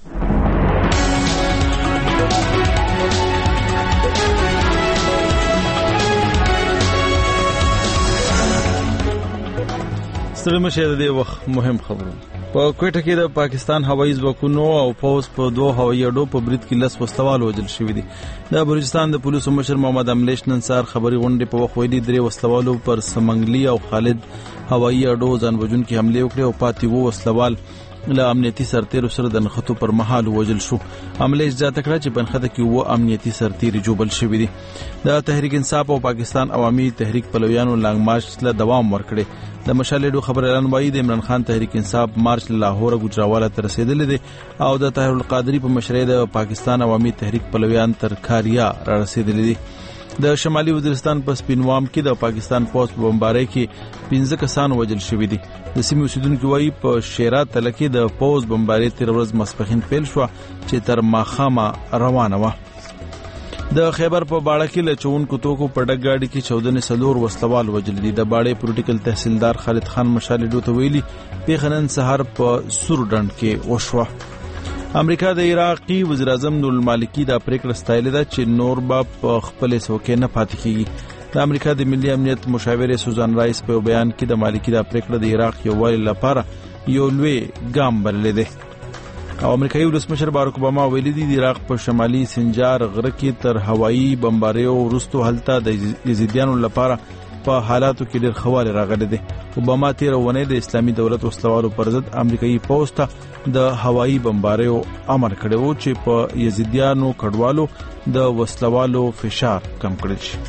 ستړي مشه د دې وخت مهم خبرونه. په کوټه کې د پاکستان هوایي ځواکونو او پوز په دوه هوایي اډو په برید کې لس وسلوال وژل شوي دي. د بلوچستان د پولیسو مشر محمد املیش نن سهار خبري غونډې په وخت ویلي 3 وسلوالو پر سمنګلی او خالد هوایي اډو ځان وژونکي حمله وکړه او پاتې وو وسلوال له امنیتي سرتیرو سره د نښتو پر مهال وژل شو. املیش زیاته کړه چې بنخته کې وو امنیتي سرتیري جوړل شوي دي. د تحریک انصاف او پاکستان عوامي تحریک پلویانو لانګ مارچ له دوام ورکړي. د مشالېډو خبر اعلان وایي د عمران خان تحریک انصاف مارچ له لاهور ګجراواله تر رسیدلی دی او د طاهر القادری په مشرۍ د پاکستان عوامي تحریک پلویان تر کاریا را رسیدلی دي. د شمالي وزیرستان په سپینوام کې د پاکستان پوسټ بمبارۍ کې 15 کسان وژل شوي دي. د سیمې اوسیدونکو وایي په شیرا تله کې د پوسټ بمبارۍ تیر ورځ ماسپښین پیل شو چې تر ماښامه روانه وه. د خیبر په باړه کې له چونکو توکو په ډګ گاډي کې 14 وسلوال وژل دي. د باړې پولیټیکل تحصیلدار خالد خان مشالېډو ته ویلي پیښنن سحر په سور ډنډ کې وشوه. امریکا د عراقي وزیر اعظم نور المالکی د پریکړه ستایلې ده چې نور به په خپل سوکې نه پاتې کیږي. د امریکا د ملي امنیت مشاوره سوزان رایس په بیان کې د مالکی د پریکړه د عراق یو ویل لپاره یو لوی ګام بللې ده. او امریکایي ولسمشر باراک اوباما ویلي دي د عراق په شمالي سنجار غره کې تر هوایي بمباریو وروسته هلته د یزیدیانو لپاره په حالاتو کې ډېر خواله راغلي دي. اوباما تیر ونې د اسلامي دولت وسلوالو پر ضد امریکایي پوځ ته د هوایي بمباریو امر کړی و چې په یزیدیانو کډوالو د وسلوالو فشار کم کړي شي.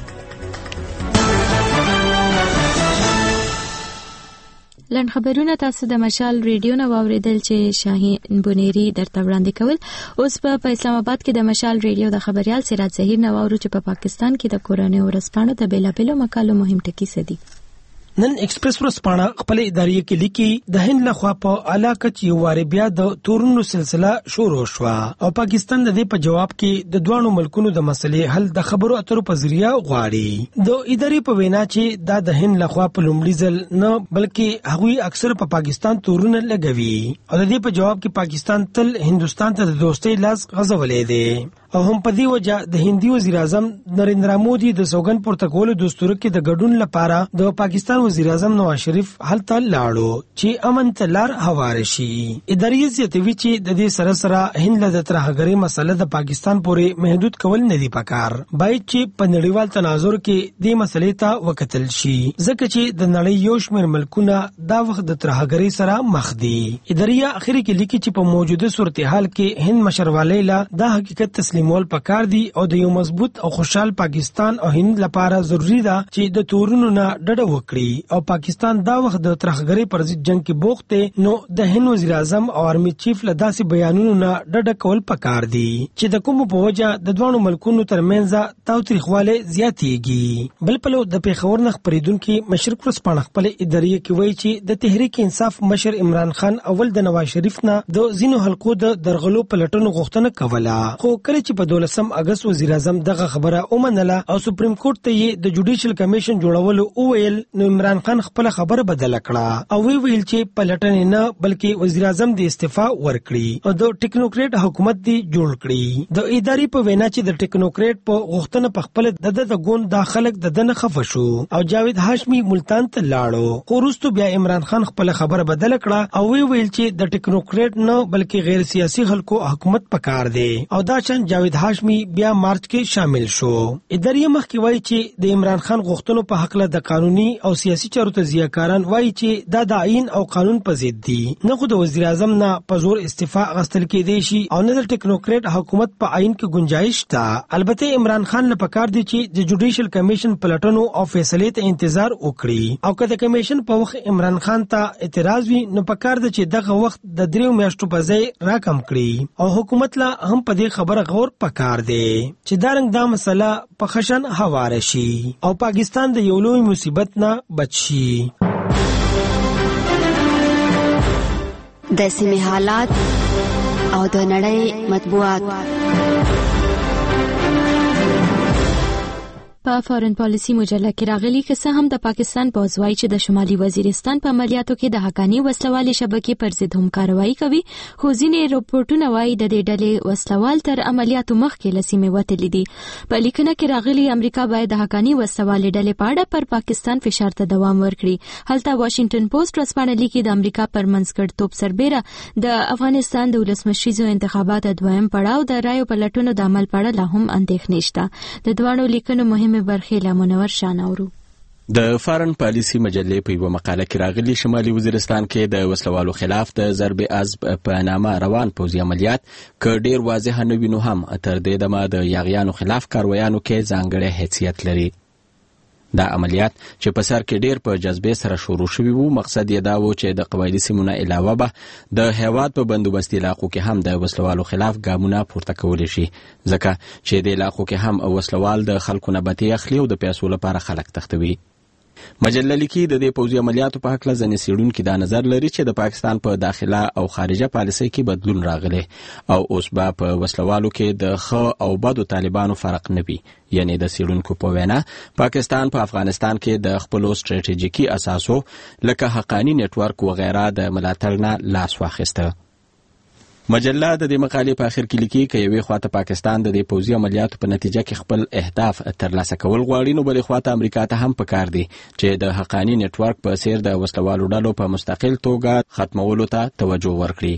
لنډ خبرونه تاسو د مشال ریډیو نه واوریدل چې شاهین بونیری درته وړاندې کول. اوس په اسلام آباد کې د مشال ریډیو د خبريال سراج ظهیر نه واورو چې په پاکستان کې د کورونې ورسپانو د بیلابلو مقالو مهم ټکي سدي. نن ایکسپریس ورسپانه خپل ادارې کې لیکي د هند لخوا په علاقه چې یو واره بیا د تورونو سلسله شروع شو او پاکستان د دې په جواب کې د دوانو ملکونو د مسلې حل د خبرو اترو په ذریعہ غواړي. د ادارې په وینا چې دا د هند لخوا په لومړي ځل نه بلکې هغوی اکثر په پاکستان تورونه لګوي او د دې په جواب کې پاکستان تل هندستان ته د دوستۍ لاس غځولې دی او هم په دې وجه د هندي وزیر اعظم نریندرا مودي د سوګند پروتوکول دستور کې د ګډون لپاره د پاکستان وزیر اعظم نواز شریف هلته لاړو چې امن ته لار هواره شي. ادارې زیاتوي چې د دې سره سره هند له ترهګرۍ مسله د پاکستان پورې محدود کول نه دی پکار، باید چې په نړیوال تناظر کې دې مسلې ته وکتل شي ځکه چې د نړۍ یو شمېر ملکونه دا وخت د ترهګرۍ سره مخ دي. ادارې اخر کې لیکي چې په موجوده صورتحال کې هند مشروالۍ لا دا حقیقت تسلیمول پکار دي او د یو مضبوط او خوشحال پاکستان او هند لپاره ضروری ده چې د تورونو نه ډډه وکړي او پاکستان دا وخت د ترهګرۍ پر ضد جنگ کې بوخت دی. نو د هند وزیر اعظم او آرمي چیف له داسې بیانونو نه ډډه کول پکار دي چې د کوم په وجه د دوانو ملکونو ترمنځ تاوتریخواله زیاتېږي. بل په لور د پیښور نه خبرېدونکو مشرق ورسپانه خپل ادارې کې وایي چې د تحریک انصاف مشر عمران خان اول د نواز شریف نه د زینو حلقو د درغلو پلټنو غوښتنه کوله، خو کله چې په 12 اگست وزیر اعظم دغه خبره ومنله او سپریم کورټ ته یې د جوډیشل کمیشن جوړولو وویل، نو عمران خان خپل خبره بدل کړه او ویل چې پلټنې نه بلکې وزیر اعظم د استعفا ورکړي او د ټیکنوکریټ حکومت دی جوړ کړي. د ادارې په وینا چې د ټیکنوکریټ په غوښتنه په خپل د ګوند داخلك د دنه خفه شو او جاوید هاشمی ملتان ته لاړو، خو وروسته بیا عمران خان خپل خبره بدل کړه او ویل چې د ټیکنوکریټ نه بلکې غیر سیاسي خلکو حکومت پکار دی او دا شان جاوید هاشمی بیا مارچ کې شامل شو. ادارې مخکې وایي چې د عمران خان غوښتنو په حق له د قانوني او سیاسي چارو تجزیه‌کاران وایي چې دا د آئین او قانون په ضد دي، نه خو د وزیر اعظم نه په زور استعفا غوښتل کېدی شي او نه د ټیکنوکریټ حکومت په آئین کې گنجائش شته. البته عمران خان له پکار دی چې د جوډیشل کمیشن پلټنو او فیصلې ته انتظار وکړي او که د کمیشن په وخت عمران خان ته اعتراض وي نو پکار دی چې دغه وخت د 3 میاشتو په ځای راکم کړي او حکومت لا هم په دې خبره غور پکار دی چې دا رنګ دا مسله په خشن هواره شي او پاکستان د یو لوی مصیبت نه بچ شي. د سیمې حالات او د نړۍ مطبوعات. په فارن پالیسی مجله کې راغلي چې څه هم د پاکستان پوځ وايي چې د شمالي وزیرستان په عملیاتو کې د حقانی وسلوالې شبکې پر ضد هم کاروایی کوي، خو ځینې راپورټونه وايي د دې ډلې وسلوال تر عملیاتو مخکې له سیمې وتلي دي. په لیکنه کې راغلي امریکا باید د حقانی وسلوالې ډلې په اړه پر پاکستان فشار ته دوام ورکړي. هلته واشنگټن پوسټ ورځپاڼه لیکي د امریکا پر منځګړیتوب سربېره د افغانستان د ولسمشریزو انتخاباتو دویم پړاو د رایو په لټونو د عمل په اړه لا هم اندېښنې شته. د دوانو لیکنو مهمه برخې له منور شاناورو. د فارن پالیسی مجلې په یو مقاله کې راغلي شمالي وزیرستان کې د وسلوالو خلاف د ضرب عزب په نامه روان پوځي عملیات که ډیر واضح نه وي نو هم تر دې دمه د یاغیانو خلاف کاروایانو کې ځانګړی حیثیت لري. دا عملیات چې په سر کې ډیر په جذبې سره شروع شوي وو، مقصد یې دا و چې د قبایلي سیمونو علاوه به د هیواد په بندوبستي علاقو کې هم د وسلوالو خلاف ګامونه پورته کولی شي، ځکه چې د علاقو کې هم وسلوال د خلکو نه بتې اخلي او د پیسو لپاره خلک تښتوي. مجله لیکي د دې پوځي عملیاتو په هکله ځینې څېړونکي دا نظر لري چې د پاکستان په داخله او خارجه پالیسۍ کې بدلون راغلی او اوس به په وسلوالو کې د ښه او بدو طالبانو فرق نه وي. یعنی د څېړونکو په وینا پاکستان په افغانستان کې د خپلو سټریټیژیکي اساسو لکه حقانی نیټورک وغیره د ملاتړ نه لاس واخیسته. مجله د دې مقالې په اخر کې لیکي چې یوې خواته پاکستان د دې پوځي عملیاتو په نتیجه کې خپل اهداف ترلاسه کول غواړي، نو بلې خواته امریکا ته هم پکار دی چې د حقانی نیټورک په څیر د وسلوالو ډلو په مستقل توګه ختمولو ته توجه ورکړي.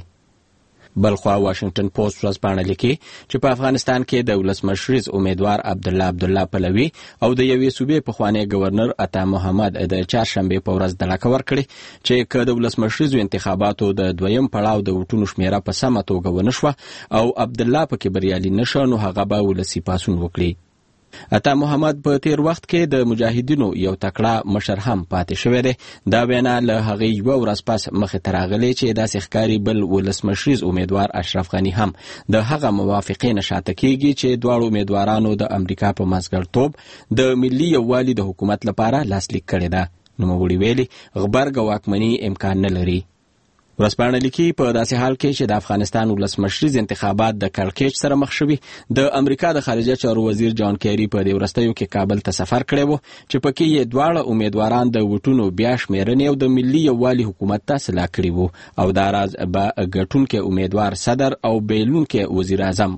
بلخوا واشنگټن پوسټ ورځپاڼه لیکي چې په افغانستان کې د ولسمشریز امیدوار عبدالله پلوي او د یوې صوبې پخوانی گورنر عطا محمد د چهارشنبې په ورځ دلکه ورکړي چې که د ولسمشریزو انتخاباتو د دویم پړاو د وټونو شمیره په سمه توګه ونه شوه او عبدالله پکې بریالي نشه نو هغه به ولسي پاڅون وکړي. عطا محمد په تیر وخت کې د مجاهدینو یو تکړه مشر هم پاتې شوی دی. دا وینا له هغې یوه ورځ پس مخې ته راغلی چې داسې ښکاري بل ولسمشریز امیدوار اشرف غني هم د هغه موافقې نه شاته کیږي چې دواړو امیدوارانو د امریکا په منځګړیتوب د ملي یووالي د حکومت لپاره لاسلیک کړې ده. نوموړي ویلي غبرګ واکمني امکان نه لري. ورځپاڼه لیکي په داسې حال کې چې د افغانستان ولسمشریز انتخابات د کړکېچ سره مخ شوي، د امریکا د خارجه چارو وزیر جان کیری په دې وروستیو کې کابل ته سفر کړی و چې پکې یې دواړه امیدواران د وټونو بیا شمیرنې او د ملي یووالي حکومت ته سلا کړي وو او دا راز به ګټونکی امیدوار صدر او بیلونکی وزیر اعظم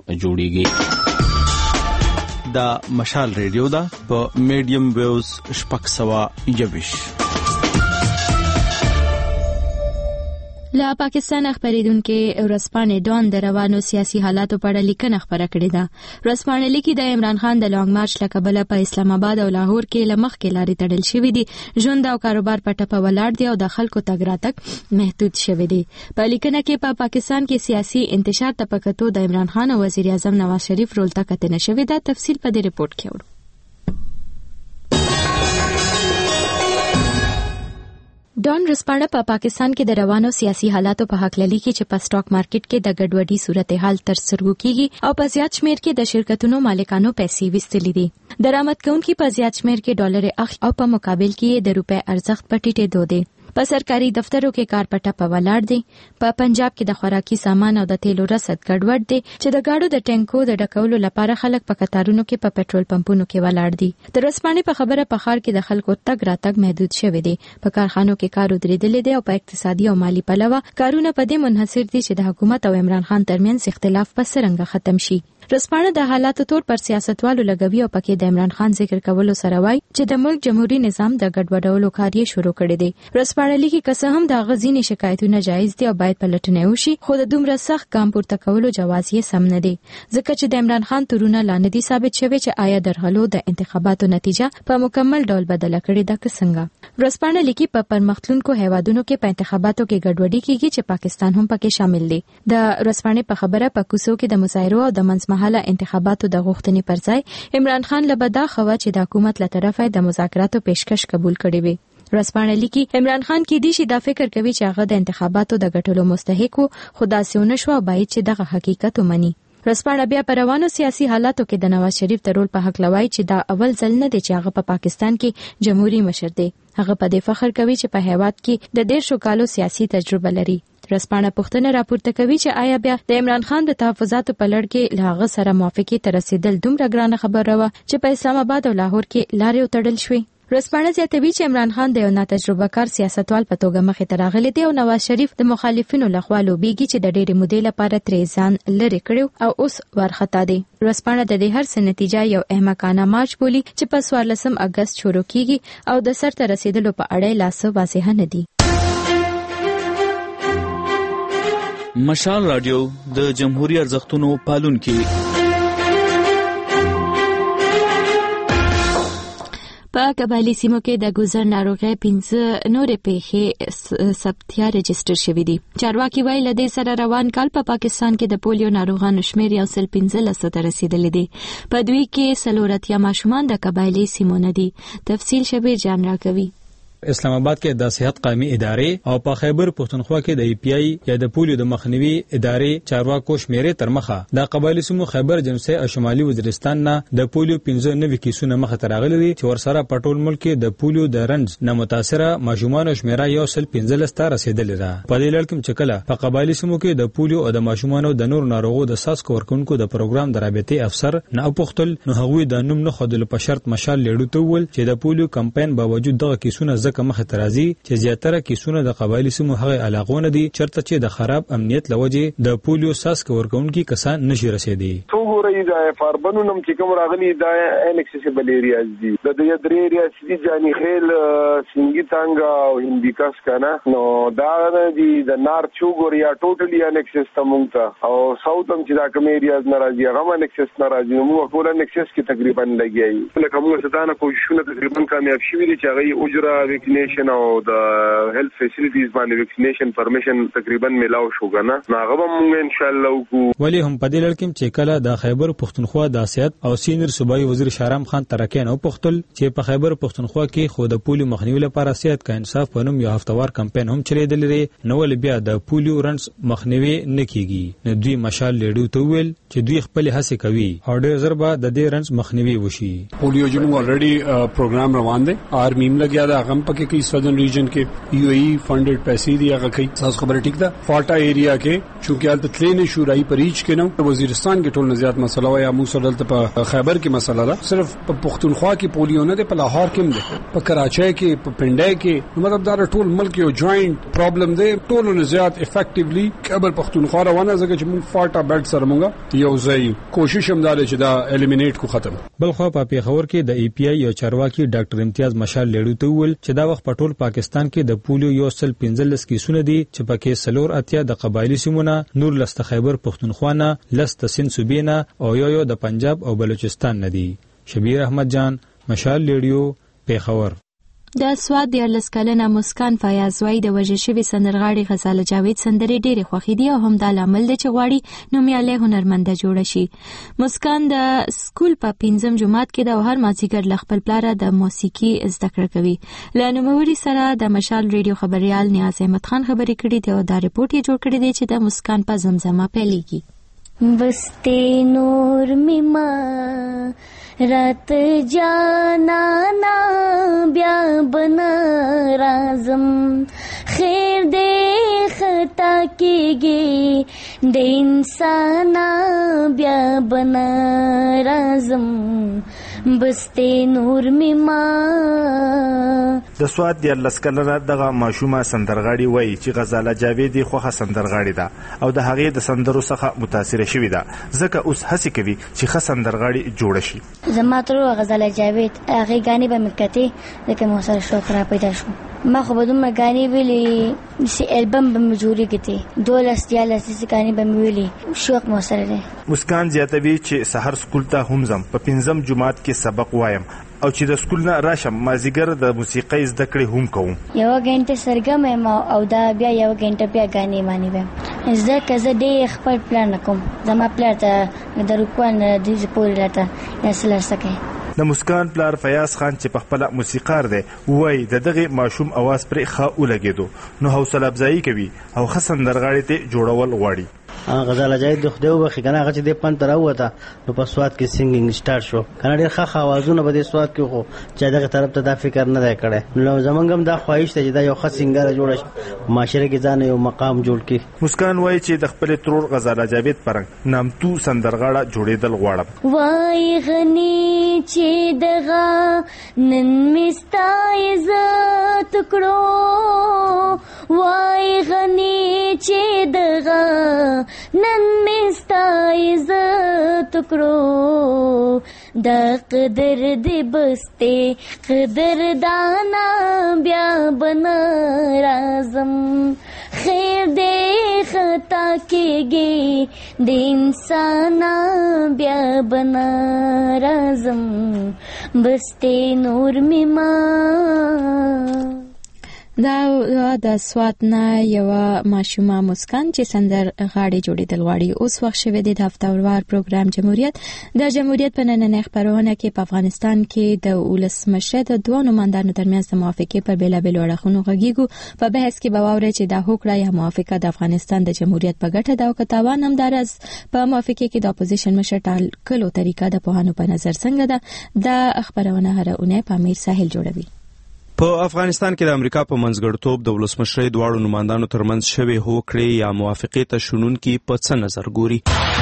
جوړیږي. دا مشال ریډیو ده په میډیم ویوز 621. له پاکستان خبرېدونکو ورځپاڼې ډان د روانو سیاسي حالاتو په اړه لیکنه خپره کړې ده. ورځپاڼه لیکي د عمران خان د لانګ مارچ له کبله په اسلام آباد او لاهور کې له مخکې لارې تړل شوې دي، ژوند او کاروبار په ټپه ولاړ دي او د خلکو تګ راتګ محدود شوی دی. په لیکنه کې په پاکستان کې سیاسي انتشار ته په کتو د عمران خان او وزیر اعظم نواز شریف رول ته کتنه شوې ده. تفصیل په دې ریپورت کې وړو. ډان رسپاڼه په پاکستان کې د روانو سیاسي حالاتو په حق لیکي چې په سٹاک مارکیټ کې د ګډوډۍ صورتحال تر سترګو کیږي او په زیات شمیر کې د شرکتونو مالکانو پیسې وستلې دي. درآمد کوونکي په زیات شمیر کې ډالر اخلي او په مقابل کې د روپے ارزښت په ټیټېدو دی. په سرکاري دفترو کې کار په ټپه ولاړ دي. په پنجاب کې د خوراکي سامان او د تیلو رسد ګډوډ دي چې د گاډو د ټینکو د ډکولو لپاره خلک په قطارونو کې په پېټرول پمپونو کې ولاړ دي. د رسپانې په خبره په ښار کې د خلکو تګ راتګ محدود شوی دی. په کارخانو کې کار ودرېدلې دي او په اقتصادي او مالی پلوه کارونه په دې منحصر دي چې د حکومت او عمران خان ترمنځ اختلاف په څرنګه ختم شي. رسپانه د حالاتو تور پر سیاستوالو لګوي او پکې د عمران خان ذکر کولو سره وایي چې د ملک جمهوریت نظام د ګډوډولو کار یې شروع کړی دی. رسپانه لیکي که څه هم د غزینې شکایتونه جایز دي او باید پلټنه وشي، خو د دومره سخت ګام پورته کولو جواز یې سم نه دی، ځکه چې د عمران خان تورونه لا نه دي ثابت شوي چې آیا درغلو د انتخاباتو نتیجه په مکمل ډول بدله کړې ده که څنګه. رسپانه لیکي په پرمختلونکو هیوادونو کې په انتخاباتو کې ګډوډي کیږي چې پاکستان هم پکې شامل دی. د رسپانه په خبره په کوڅو کې د مظاهرو او د منځمهاله انتخاباتو د غوښتنې پر ځای عمران خان له بدا خوا چې د حکومت له طرفه د مذاکراتو پیشکش قبول کړي وي. رسپانه لیکي عمران خان کې دي چې دا فکر کوي چې هغه د انتخاباتو د ګټلو مستحق وو، خو داسې ونه شو، باید چې دغه حقیقت ومني. رسپانه بیا په روانو سیاسي حالاتو کې د نواز شریف د رول په حق لوي چې دا اول ځل نه دی چې هغه په پاکستان کې جمهوریت مشر دی. هغه په دې فخر کوي چې په هیواد کې د 150 کالو سیاسي تجربه لري. رسپانه پوښتنه راپورته کوي چې آیا بیا د عمران خان د تحفظاتو په لړ کې له هغه سره موافقې ته رسیدل دومره ګرانه خبره وه چې په اسلام آباد او لاهور کې لارې وتړل شوې. رسپانه زیاتوي چې عمران خان د یو ناتجربه کار سیاستوال په توګه مخې ته راغلی دی او نواز شریف د مخالفینو لخوا لوبېږي چې د ډېرې مودې لپاره ترې ځان لرې کړو او اوس ورخطا دی. رسپانه د دې هر څه نتیجه یو احمقانه مارچ بولي چې په 14 اگست شروع کیږي او د سر ته رسیدلو په اړه لا څه واضح نه دي. مشال رادیو د جمهوریت ارزښتونو پالونکي. په قبایلی سیمو کې د ګوزر ناروغي 15 نورې پیښې ثبتیا رجستر شوې دي. چارواکي وایي له دې سره روان کال په پاکستان کې د پولیو ناروغانو شمېر 115 ته رسیدلی دی. په دوی کې 40 ماشومان د قبایلی سیمو نه دي. تفصیل شبیر جان راکوي. اسلام آباد کې د صحت قائمي ادارې او په خیبر پښتونخوا کې د ای پی آی یا د پولیو د مخنیوي ادارې چارواکو شمیرې تر مخه د قبایلی سیمو خیبر جنوبي او شمالي وزیرستان نه د پولیو 15 کیسونه مخه ته راغلي دي چې ورسره په ټول ملک کې د پولیو د رنج نه متاثره ماشومان شمیره 115 ته رسیدلې ده. په دې لړ کې چې کله په قبایلی سیمو کې د پولیو او د ماشومان د نور ناروغو د ساس کورکونکو د پروګرام د رابطې افسر نه پوښتل نو هغوی د نوم نه خودل په شرط مشال لیډو ته ول چې د پولیو کمپاین باوجود دغه کیسونه زکه مخه ته راځي چې زیاتره کیسونه د قبایلی سیمو هغه علاقونه دي چرته چې د خراب امنیت لوجه د پولیو ساس کورکونکو کسان نشي رسیدي. څو غوړی د فاربنو نم چې کوم راغلي د انکسیسیبل ایریاز دي د دې درې ایریاز دي جاني خیل سنگي تانګ او هندیکاس کنه نو دا دي د نارث چوغوریا ټوټلی انکسیس تمونته او ساوث هم چې دا کوم ایریاز ناراضي هغه انکسیس ناراضي نو ټول انکسیس کې تقریبا لګیایي لکه موږ ستانه کوششونه تقریبا کامیاب شوي دي چې هغه اجرا ویکسینیشن او د هیلث فیسیلیټیز باندې ویکسینیشن پرمیشن تقریبا ملاو شو کنه هغه به موږ ان شاء الله وکړو. ولی هم په دې لړ کې چې کله د خیبر پښتونخوا د سیاست او سینیر صوبایي وزیر شهرام خان ترکین او پختل چې په خیبر پښتونخوا کې خو د پولیو مخنیوي لپاره سیاست کا انصاف په نوم یو هفتوار کمپاین هم چلیدل لري نو ول بیا د پولیو رنس مخنیوي نه کیږي نو دوی مشال لیډو ته ویل چې دوی خپل هڅه کوي او ډېر زر به د دې رنس مخنیوي وشي. پولیو جنو الریډي پروګرام روان دي آرمیم لګیا دا غم پکې کې سدن ریجن کې یو ای فنډډ پیسې دی هغه کوي تاسو خبره ټیک ده. فاټا ایریا کې چونکه حالت تلین شورای پریچ کې نو وزیرستان کې ټول نه زیات مسله وای امو سره په خیبر کې مسله ده صرف په پښتونخوا کې پولیو نه ده په لاهور کې ده په کراچۍ کې په پنډای کې مطلب دا ټول ملک یو جوائنٹ پرابلم دی ټول نه زیات افیکټیولی خیبر پښتونخوا روانه ځکه چې موږ فاټا بیډ سره موږ یو ځای کوشش هم داله چې دا الیمینیټ کو ختم. بلخو په پیښور کې د ای پی آی یو چارواکي ډاکټر امتیاز مشال لیډو ته ویل چې دا وخت په ټول پاکستان کې د پولیو 115 کیسونه دي چې پکې سلور اتیا د قبایلی سیمونه نور لست خیبر پښتونخوا نه لست سند صوبینا او یو د پنجاب او بلوچستان نه دي. شبیر احمد جان مشال لیډیو پیښور. د سواد د 14 کلنه مسکان فیاض وای د وژل شوی سندرغاړي غزاله جاوید سندري ډېرې خوښې دي او هم د عامل د چغواړي نومیاله هنرمنده جوړ شي. مسکان د سکول په 5م جماعت کې د هر مازیګر لخپل پلاره د موسیقي زده کړه کوي. لانوموري سره د مشال ریډیو خبريال نیاز احمد خان خبرې کړې دي او دا رپورت یې جوړ کړی دی چې د مسکان په زمزمه پیلېږي. बसते नूर मिमा रात जाना ना ब्या बना राजम خیر دې خطا کېږي د انسان بیا بنا رازم بسته نور مما. د سواد د لسکلره دغه ماشومه سندرغاړي وایي چې غزاله جاویدی خوخه سندرغاړي ده او د هغې د سندرو څخه متاثره شوې ده، ځکه اوس هڅې کوي چې ښه سندرغاړي جوړه شي. زما تر غزاله جاوید هغې ګانې به مې کتې ځکه مې ورسره شوق را پیدا شو. ما خو به دومره ګانې ویلې چې البم به مې جوړېږي تی 12 داسې ګانې به مې ویلې، شوق مې ورسره دی. مسکان زیاتوي چې سحر سکول ته هم ځم، په 5م جماعت کې سبق وایم او چې د سکول نه راشم مازیګر د موسیقۍ زده کړې هم کوم. 1 غنټه سرګم یم او دا بیا 1 غنټه بیا ګانې مانی ویم. زه که زه ډېر خپل پلان نه کوم، زما پلار ته د روکوان د پورې راته یاسلر سکه. د مسکان پلار فیاض خان چې په خپله موسیقار دی وایي د دغې ماشوم اواز پرې ښه ولګېدو نو حوصله افزایي کوي او ښه سندرغاړي ته جوړول غواړي. غزاله جاوید د خدای وبخښي کنه هغه چې د پن تر وته نو په سواد کې سینګینګ سٹارټ شو کنه ډېر ښه اوازونه به د سواد کې خو چې دغه طرف ته دا فکر نه دی کړی نو زمونږ هم دا خواهش ته چې دا یو ښه سنگر جوړ شي معاشره کې ځان یو مقام جوړ کړي. مسکان وایي چې د خپل ترور غزاله جاوید پرنګ نامتو سندرغاړه جوړېدل غواړم. وای غني چې دغه نن مستا عزت کړو، وای غني چې دغه نن مستا عزت کړو، دا قدر دې بسته قدر دانا بیا بنا رازم، خیر دې خطا کېږي د انسان بیا بنا رازم بسته نور مما. دا د سوات نه یو ماشومه مسکان چې سندرغاړي جوړېدل غواړي. اوس وخت شوی دی د هفتهوار پروګرام جمهوریت. د جمهوریت په نننۍ خپرونه کې په افغانستان کې د ولسمشر د دوه نمائندانو ترمنځ د موافقې پر بیلابیلو اړخونو غږیږو. په بحث کې به واورئ چې دا هوکړه یا موافقه د افغانستان د جمهوریت په ګټه ده او که تاوان همداراز په موافقې کې د اپوزیشن مشر ټاکلو طریقه د پوهانو په نظر څنګه ده. دا خپرونه هره اونۍ په امیر ساحل جوړوي. په افغانستان کې د امریکا په منځګړیتوب د ولسمشرۍ دواړو نمائندانو ترمنځ شوې هوکړې یا موافقې ته شنونکي په څه نظر ګوري؟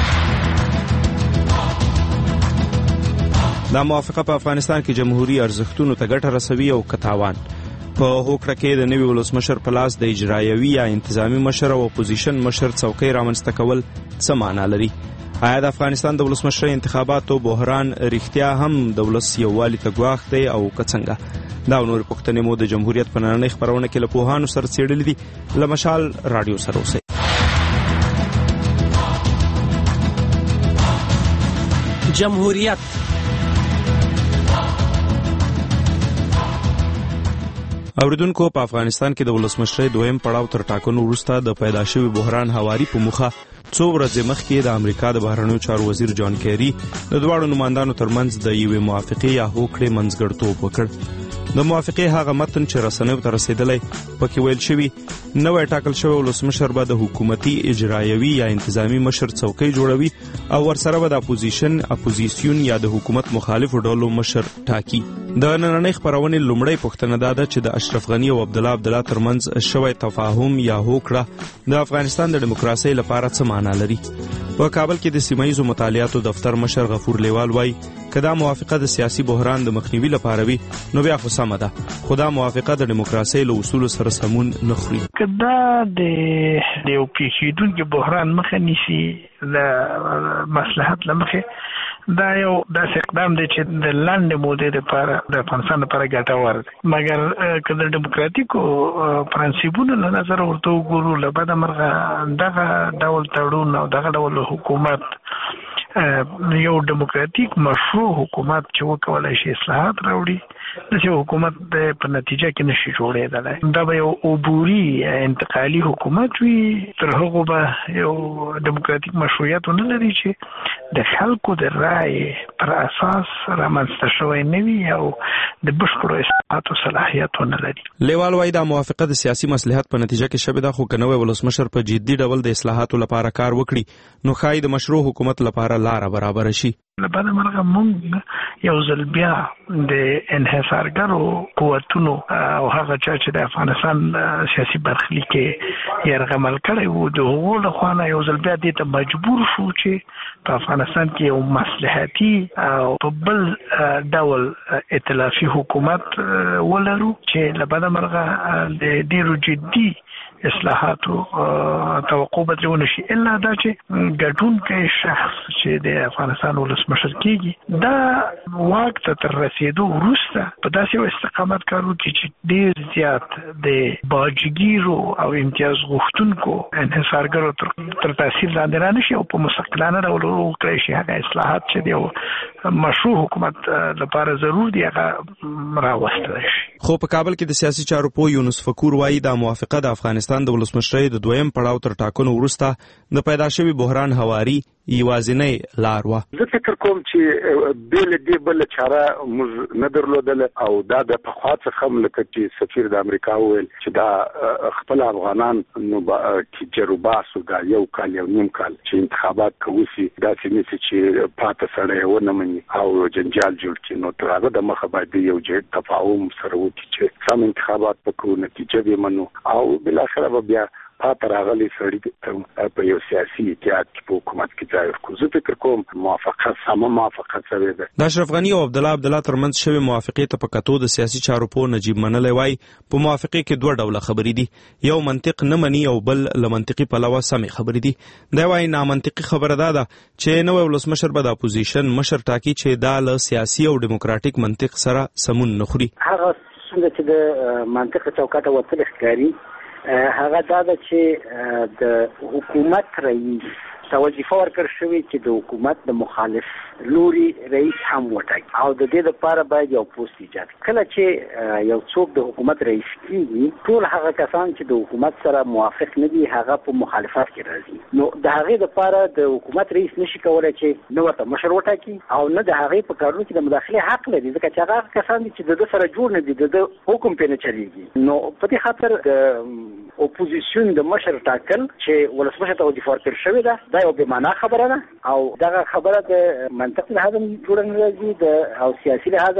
دا موافقه په افغانستان کې جمهوریت ارزښتونو ته ګټه رسوي او که تاوان؟ په هوکړه کې د نوي ولسمشر په لاس د اجرایوي یا انتظامی مشر او اپوزیشن مشر څوکۍ رامنځته کول څه معنا لري؟ آیا د افغانستان د ولسمشرۍ انتخاباتو بحران رښتیا هم د ولس یووالي ته ګواښ دی او که څنګه؟ دا او نورې پوښتنې مو د جمهوریت په نننۍ خپرونه کې له پوهانو سره څېړلې دي. له مشال راډیو سره اوسئ. جمهوریت اوریدونکو، په افغانستان کې د ولسمشرۍ دویم پړاو تر ټاکنو وروسته د پیدا شوي بحران هواري په موخه څو ورځې مخکې د امریکا د بهرنیو چارو وزیر جان کیری د دواړو نمائندانو ترمنځ د یوې موافقې یا هوکړې منځګړیتوب وکړ. د موافقې هغه متن چې رسنیو ته رسیدلی پکې ویل شوي نوی ټاکل شوی ولسمشر به د حکومتي اجرایوي یا انتظامی مشر څوکۍ جوړوي او ورسره به د اپوزیسیون یا د حکومت مخالفو ډلو مشر ټاکي. د نننۍ خپرونې لومړۍ پوښتنه دا ده چې د اشرف غني او عبدالله ترمنځ شوی تفاهم یا هوکړه د افغانستان د ډیموکراسۍ لپاره څه معنا لري؟ په کابل کې د سیمه ییزو مطالعاتو دفتر مشر غفور لیوال وایي که دا موافقه د سیاسي بحران د مخنیوي لپاره وي نو بیا خو سمه ده، خو دا موافقه د ډیموکراسۍ له اصولو سره سمون نه خوري. که دا د یو پیښیدونکي بحران مخه نیسي د مصلحت له مخې، دا یو داسې اقدام دی چې د لنډې مودې لپاره د افغانستان لپاره ګټور دی. مګر که د ډیموکراتیکو پرنسیپونو له نظره ورته وګورو، له بده مرغه دغه ډول تړون او دغه ډول حکومت یو ډیموکراتیک مشروع حکومت چې وکولای شي اصلاحات راوړي، داسې حکومت په نتیجه کې نشي جوړېدلی. دا به یو عبوري انتقالي حکومت وي، تر هغو به یو ډیموکراتیک مشروعیت ونه لري چې د خلکو د رای پر اساس رامنځته شوی نه وي او د بشپړو اصلاحاتو صلاحیت ونه لري. لیوال وایي دا موافقه د سیاسي مصلحت په نتیجه کې شوې ده، خو که نوی ولسمشر په جدي ډول د اصلاحاتو لپاره کار وکړي نو ښایي د مشروع حکومت لپاره لاره برابره شي. لبعد مرغه مونږ یو ځل بیا د انحصارګرو قوتونو او هغه چې د افغانستان سیاسي برخلیک یرغمل کړی وو د هغو لخوا نه یو ځل بیا دې ته مجبور شو چې په افغانستان کې یو مصلحتي او په بل ډول ائتلافي حکومت ولرو چې لبعد مرغه د ډیرو جدي اصلاحاتو توقع بدلون شي الا دا چې ګډونکي شخص چې د افغانستان ولسمشر کیږي دا واک ته تر رسیدو وروسته په داسې یو استقامت کارو چې ډیر زیات د باجګیرو او امتیاز غوښتونکو انحصارګرو تر تاثیر لاندې رانشي او په مستقلانه ډول وکړي شي هغه اصلاحات چې د مشروع حکومت لپاره ضرور دي هغه راوستل شي. خو په کابل کې د سیاسي چارو پوه یونس فکور وایي دا موافقه د افغانستان د ولسمشرۍ د دویم پړاو تر ټاکنو وروسته د پیدا شوي بحران هواري یوازینۍ لار وه. زه فکر کوم چې بل دې بل چاره موږ نه درلودل او دا د پخوا څخه لکه چې سفیر د امریکا وویل چې دا خپل افغانان نو چې جروباسو دا یو کال یو نیم کال چې انتخابات کوي دا چې چې پاتې سره ونه مني او جنجال جوړ کړي نو تر هغه د مخه باندې یو جهت تفاهم سره وکړي چې سم انتخابات وکړو نتیجه به منو او بل اخر بیا پاتې راغلي سړي په یو سیاسي اتحاد کې په حکومت کې ځای ورکړو. زه فکر کوم موافقه شوې ده. د اشرف غني او عبدالله عبدالله ترمنځ شوې موافقې ته په کتو د سیاسي چارو پوه نجیب منلی وایي په موافقې کې دوه ډوله خبرې دي، یو منطق نه مني او بل له منطقي پلوه سمې خبرې دي. دی وایي نامنطقي خبره دا ده چې نوی ولسمشر به د اپوزیشن مشر ټاکي چې دا له سیاسي او ډیموکراټیک منطق سره سمون نه خوري. هغه څنګه چې د منطق چوکاټه وتل ښکاري هغه دا ده چې د حکومت رئیس توجیه ورکړ شوی چې د حکومت د مخالف لوري رئیس هم وټاکي او د دې لپاره باید یو پوسټ ایجاد کله چې یو څوک د حکومت رئیس کیږي ټول هغه کسان چې د حکومت سره موافق نه دي هغه په مخالفت کې راځي نو د هغې لپاره د حکومت رئیس نشي کولای چې نو ورته مشر وټاکي او نه د هغې په کارونو کې د مداخلې حق لري ځکه چې هغه کسان دي چې د سره جوړ نه دي د حکم پې نه چلیږي نو په دې خاطر د اپوزیسیون د مشر ټاکل چې ولسمشر ته وظیفه ورکړل شوې ده دا یو بې معنا خبره ده او دغه خبره د منطق لحاظ جوړه نه راځي او سیاسي لحاظ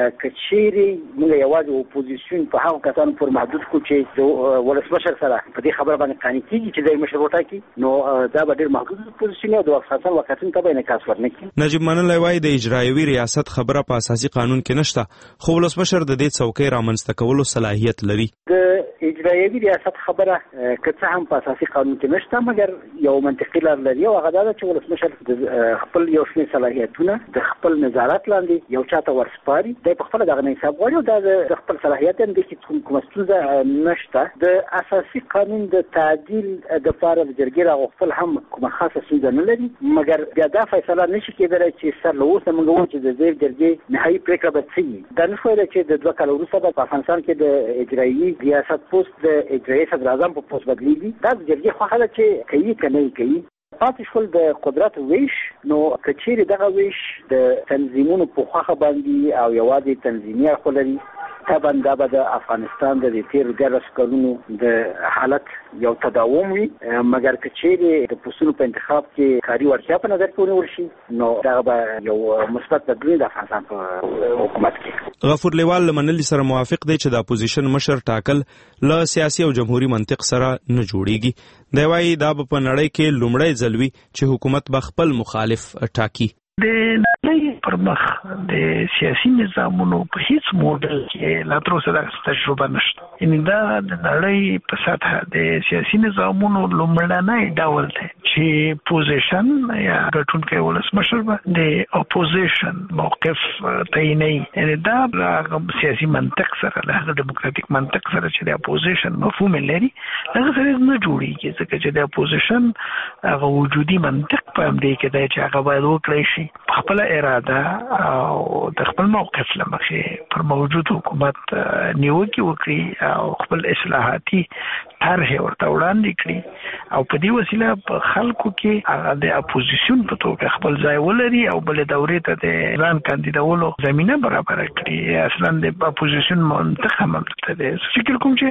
کچيري موږ یوازې اپوزیسیون په هغه کسانو پر محدود کو چې د ولسمشر سره په دې خبره باندې قانع کیږي چې د مشر وټاکي نو دا به ډېر محدود اپوزیسیون او د افغانستان وکړتون ته به انعکاس ورنکړي. نجیب منلی وایي د اجرایوي ریاست خبره په اساسي قانون کې نشته خو ولسمشر د دې څوکۍ رامنځته کولو صلاحیت لري. د اجرایوي ریاست خبره که څه هم په اساسي قانون کې نشته مګر یو منطقي لار لري او هغه دا چې ولسمشر خپل یو شمېر صلاحیتونه د خپل نظارت لاندې یو چاته ورسپاري دی په خپل دغه نه حساب غواړي او دا د خپل صلاحیت هم د کومه ستونزه نشته. د اساسي قانون د تعدیل دپاره د جرګې راغوښتل هم کومه خاصه ستونزه نه لري مګر بیا دا فیصله نشي کېدلی چې سر له اوسه موږ ووایو چې د دې جرګې نهایي پرېکړه به څه وي. دا نه شو ویلی چې د 2 کاله وروسته به په افغانستان کې د اجرایي ریاست پوسټ د اجرایي صدراعظم په پوسټ بدلېږي. دا د جرګې خوښه ده چې کوي که نه کوي. پاتې شول د قدرت ویش نو کچېرې دغه ویش د تنظیمونو په خوښه باندې او یوازې تنظیمي اړخ لري طبعا دا به د افغانستان د تېرو 11 کلونو د حالت یو تداوم وي مګر کچېرې د پوسټونو په انتخاب کې کاري وړتیا په نظر کې ونیول شي نو دغه به یو مثبت بدلون د افغانستان په حکومت کې. غفور لیوال له منلي سره موافق دی چې د اپوزیشن مشر ټاکل له سیاسي او جمهوري منطق سره نه جوړیږي. دی وایي دا به په نړۍ کې لومړی ځل وي چې حکومت به خپل مخالف ټاکي. د نړۍ پر مخ د سیاسي نظامونو په هیڅ موډل کې لا تر اوسه دغه تجربه نشته. یعنې دا د نړۍ په سطح د سیاسي نظامونو لومړنی ډول دی چې پوزیشن یا ګټونکی ولسمشر به د اپوزیشن موقف تعینوي. یعنې دا سیاسي منطق سره د ډیموکراتیک منطق سره چې د اپوزیشن مفهوم لري هغه سره نه جوړیږي ځکه چې د اپوزیشن هغه وجودي منطق په همدې کې دی چې هغه باید وکړی شي خپل اراده او د خپل موقف لمخې پر موجود حکومت نیوکې وکړي او خپل اصلاحاتي طرحې ورته وړاندې کړي او په دې وسیله په خلکو کې د اپوزیسیون په توګه خپل ځای ولري او بلې دورې ته د ځان کاندیدولو زمینه برابره کړي. اصلا د اپوزیسیون منطق هم همدلته دی. فکر کوم چې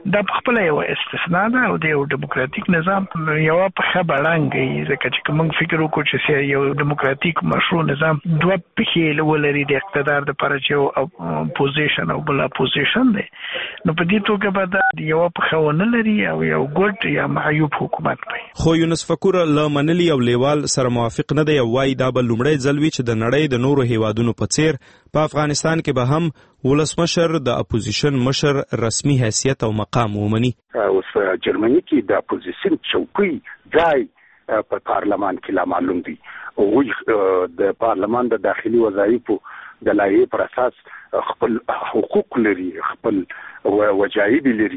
دا خپل یو استثناء ده او د یو دیموکراتیک نظام یو په خبرانګي ځکه چې موږ فکر وکړو چې یو دیموکراتیک مشروع نظام دوه پخې ولري د اقتدار د لپاره چې اپوزیشن او بل اپوزیشن دی نو په دې توګه به دا یو په خونه لري او یو ګډ یا معیوب حکومت وي. خو یونس فکور له منلی او لیوال سره موافق نه دی او وايي دا به لومړی ځل وي چې د نړۍ د نورو هیوادونو په څیر په افغانستان کې به هم ولسمشر د اپوزیشن مشر رسمي حیثیت او مقام ومني. اوس جرمني کې د اپوزیشن چوکۍ ځای په پارلمان کې لا معلوم دي او د پارلمان د داخلي وظایفو د لایحې پر اساس خپل حقوق لري خپل وجایب لري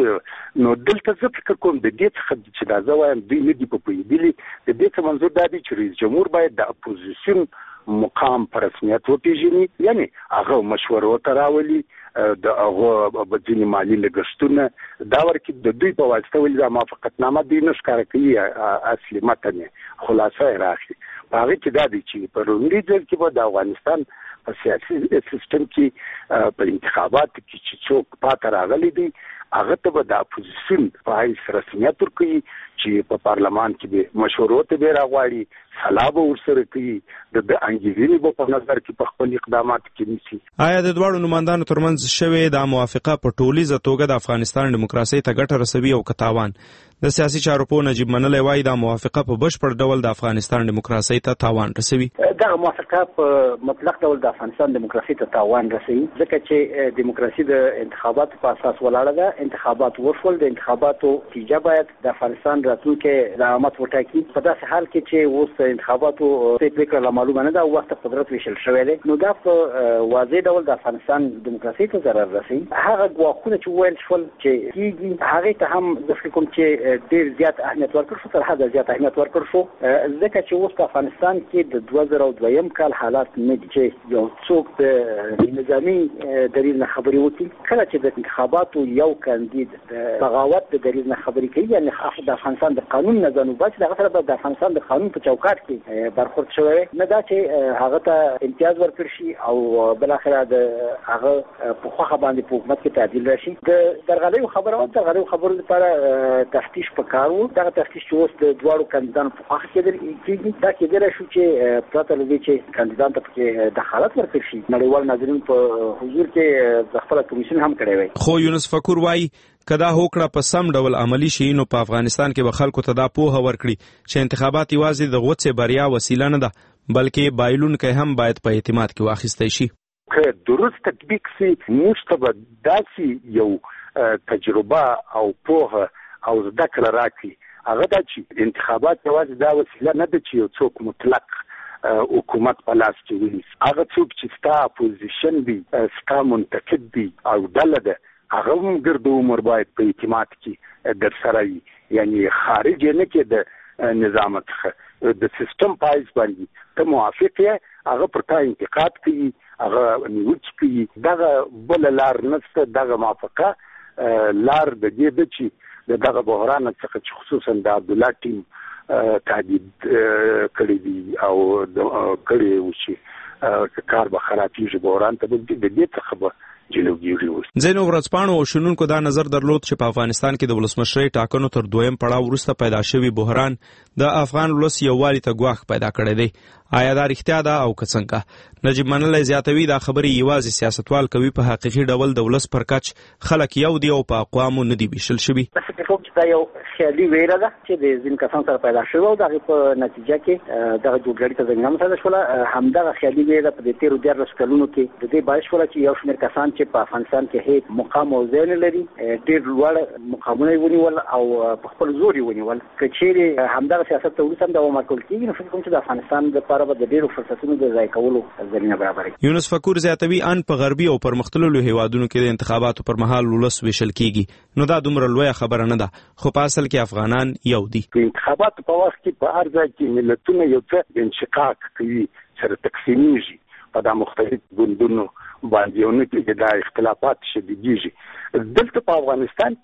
نو دلته زه فکر کوم د دې څخه چې دا زوایم دوی نه دي په پیدلی د دې څه منظور دا دی چې رئیس جمهور باید د اپوزیشن مقام پر رسمیت وپیژني یعنی هغه مشوره وتراولي د هغه بځینې مالی لګښتونه دا ورکې د دوی په واسطه ولې دا موافقتنامه دوی نه ښکاره کوي اصلي متن خلاصه یې راخلي په هغې کې دا دی چې په لومړي ځل کې به د افغانستان په سیاسي سیستم کې په انتخاباتو کې چې څوک پاته راغلی دی هغه ته به د اپوزیشن په حیث رسمیت ورکوي چې په پارلمان کې به مشورو ته به راغواړي سلا به ورسره کوي د انګیزې به په نظر کې په خپل اقدامات کې نیسي. آیا د دواړو نمائندانو ترمنځ شوې دا موافقه په ټولیزه توګه د افغانستان دیموکراسۍ ته ګټه رسوي او کتاوان د سیاسي چارو په نجیب منلی وایي دا موافقه په بشپړ ډول د افغانستان دیموکراسۍ ته تاوان رسوي. دا موافقه په مطلق ډول د افغانستان دیموکراسۍ ته تاوان رسوي ځکه چې دیموکراسي د انتخاباتو په اساس ولاړه ده. انتخابات وشول د انتخاباتو نتیجه باید د افغانستان راتلونکي علامت وټاکي په داسې حال کې چې اوس انتخاباتو پریکړه معلومه نه ده وخت قدرت ویشل شوی دی نو دا په واضح ډول د افغانستان دیموکراسۍ ته ضرر رسوي. هغه ګواښونه چې ویل شول چې کیږي هغه ته هم د فکر کوم چې ډیر زیات اهمیت ورکړ شو تر حده زیات اهمیت ورکړ شو ځکه چې اوس په افغانستان کې د 2002 کال حالات نه دي چې یو څوک د نظامی دلیل نه خبري وکړي کله چې د انتخاباتو یو کاندید د بغاوت د دلیل نه خبري کوي یعنی د افغانستان د قانون نه ځانو بچ دغه سره د افغانستان د قانون په چوکاټ کې برخورد شوی نه دا چې هغه ته امتیاز ورکړ شي او بل اخره د هغه په خوخه باندې په حکومت کې تعدیل راشي. د درغلیو خبرو لپاره تفتیش پکارو دا تفتیش چې اوس د دواړو کاندیدانو په خوخه کې دا کېدای شو چې پرته له دې چې کاندیدان ته پکې دخالت ورکړ شي نړیوال ناظرین په حضور کې د خپل کمیسیون هم کړی وي. خو یونس فکور وایي کدا هوکړه په سم ډول عملی شي نو په افغانستان کې به خلکو ته دا پوهه ورکړي چې انتخابات یوازې د غوڅې بریا وسیله نه ده بلکې بایلونکی هم باید په اعتماد کې واخیستی شي. که درست تطبیق سي موږ ته به داسې یو تجربه او پوهه او زده کړه راکړي هغه دا چې انتخابات یوازې دا وسیله نه ده چې یو څوک مطلق حکومت په لاس کې ونیسي. هغه څوک چې ستا اپوزیشن دی ستا منتقد دی او ډله ده هغه هم ګرد عمر باید په اعتماد کې در سره وي یعنی خارج نه کې د نظام څخه د سیستم پایز باندې ته موافق یې هغه پر تا انتقاد کوي هغه نیوچ کوي دغه بل لار نشته دغه موافقه لار د دې د چې دغه بحران څخه چې خصوصا د عبدالله ټیم تعدید کړی دی او کړی و چې کار به خرابېږي بحران ته د دې څخه به ځینو ورځپاڼو او شنونکو دا نظر درلود چې په افغانستان کې د ولسمشرۍ ټاکنو تر دویم پړاو وروسته پیدا شوی بحران د افغان ولس یووالي ته ګواښ پیدا کړی دی. آیا دا رښتیا ده او که څنګه؟ نجیب منلی زیاتوي دا خبرې یوازې سیاستوال کوي په حقیقي ډول د ولس پر کچ خلک یو دي او په اقوامو نه دي ویشل شوي. دا یو خیالي ویره ده چې د ځینو کسانو سره پیدا شوې او د هغې په نتیجه کې دغه جوړجاړي ته زمینه مساعده شوله. همدغه خیالي ویره په دې تېرو 14 کلونو کې د دې باعث شوله چې یو شمېر کسان چې په افغانستان کې هیڅ مقام او ځای نه لري ډېر لوړ مقامونه یې ونیول او په خپل زور یې ونیول. که چیرې همدغه سیاست ته وروسته هم دوام ورکول کېږي نو فکر کوم چې د افغانستان لپاره به د ډېرو فرصتونو د ضایع کولو زمینه برابروي. یونس فکور زیاتوي ان په غربي او پرمختللو هیوادونو کې د انتخاباتو پر مهال ولس ویشل کېږي نو دا دومره لویه خبره نه ده خو په اصل کې افغانان یو دي. انتخاباتو په وخت کې په هر ځای کې ملتونه یو څه انشقاق کوي سره تقسیمیږي په دا مختلف ګوندونو باندې او نه کې دا اختلافات شدیدېږي. دلته په افغانستان کې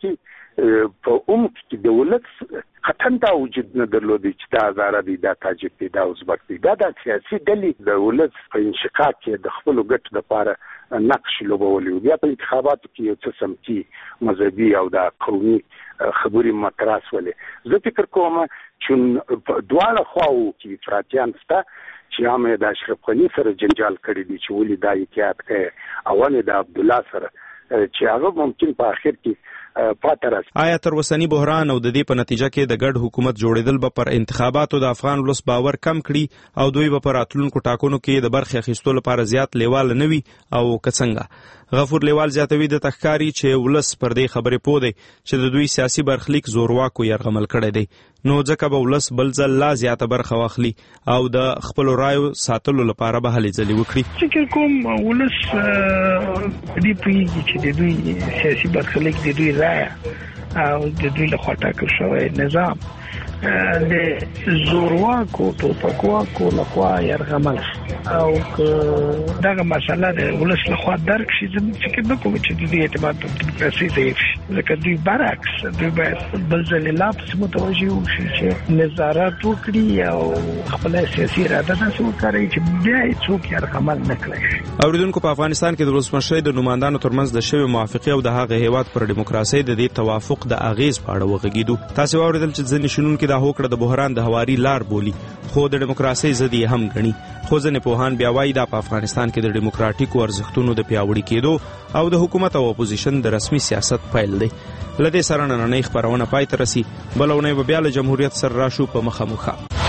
په کې د ولس قطعا دا وجود نه درلودي چې دا هزاره دي دا تاجک دي دا ازبک دي دا د سیاسي ډلې د ولس په انشقاق کې د خپل ګټو لپاره نقش لوبولي بیا په انتخاباتو کې یو څه سمتي مذهبي او د قومي خبري متراس ولې زه فکر کوم چې دواړه خواو کې افراطیان شته چې هم د اشرف غنی سره جنجال کړی دي چې ولې دا اتحاد کوي او نه د عبد الله سره چې هغه ممکن په اخر کې پاترس. آیا تر وسنی بحران او د دې په نتیجه کې د ګډ حکومت جوړیدل به پر انتخاباتو د افغان ولس باور کم کړي او دوی به پر راتلونکو ټاکنو کې د برخې اخیستلو لپاره زیات لیوال نه وي او کڅنګه؟ غفور لیوال زیاتوي د تخکاری چې ولس پر دې خبرې پوه دی چې د دوی سیاسي برخلیک زورواکو یرغمل کړی دی، نو ځکه به ولس بل ځل لا زیاته برخه واخلي او د خپل رایو ساتلو لپاره به هلې ځلې وکړي. فکر کوم ولس دې پوهیږي چې د دوی سیاسي برخلیک د دوی رای او د دوی له خوا ټاکل شوی نظام د زورواکو ټوپکواکو له خوا یرغمل او دغه مسله د ولس له خوا درک شي. زه فکر نه کوم چې د دوی اعتماد په دیموکراسي ضعیف شي، ځکه دوی برعکس دوی باید بل ځل لا پسې متوجه وشي چې نظارت وکړي او خپل سیاسي اراده داسې وکړي چې بیا یې څوک یرغمل نه کړي شي. اوریدونکو، په افغانستان کې د ولسمشرۍ د نمائندانو ترمنځ د شوې موافقې او د هغه هیواد پر دیموکراسي د دې توافق د اغیز په اړه وغږیدو. تاسو واوریدل چې ځینې شنونکو دا هوکړه د بحران د هواري لار بولی، خو د دیموکراسي ضد یې هم ګڼي. خو ځینې پوهان بیا وایي دا په افغانستان کې د دیموکراتیکو ارزښتونو د پیاوړي کېدو او د حکومت او اپوزیشن د رسمي سیاست پیل دی. لدې سره نننۍ خبرونه پای ته رسي، بل اونۍ به بیا له جمهوریت سره راشو په مخه.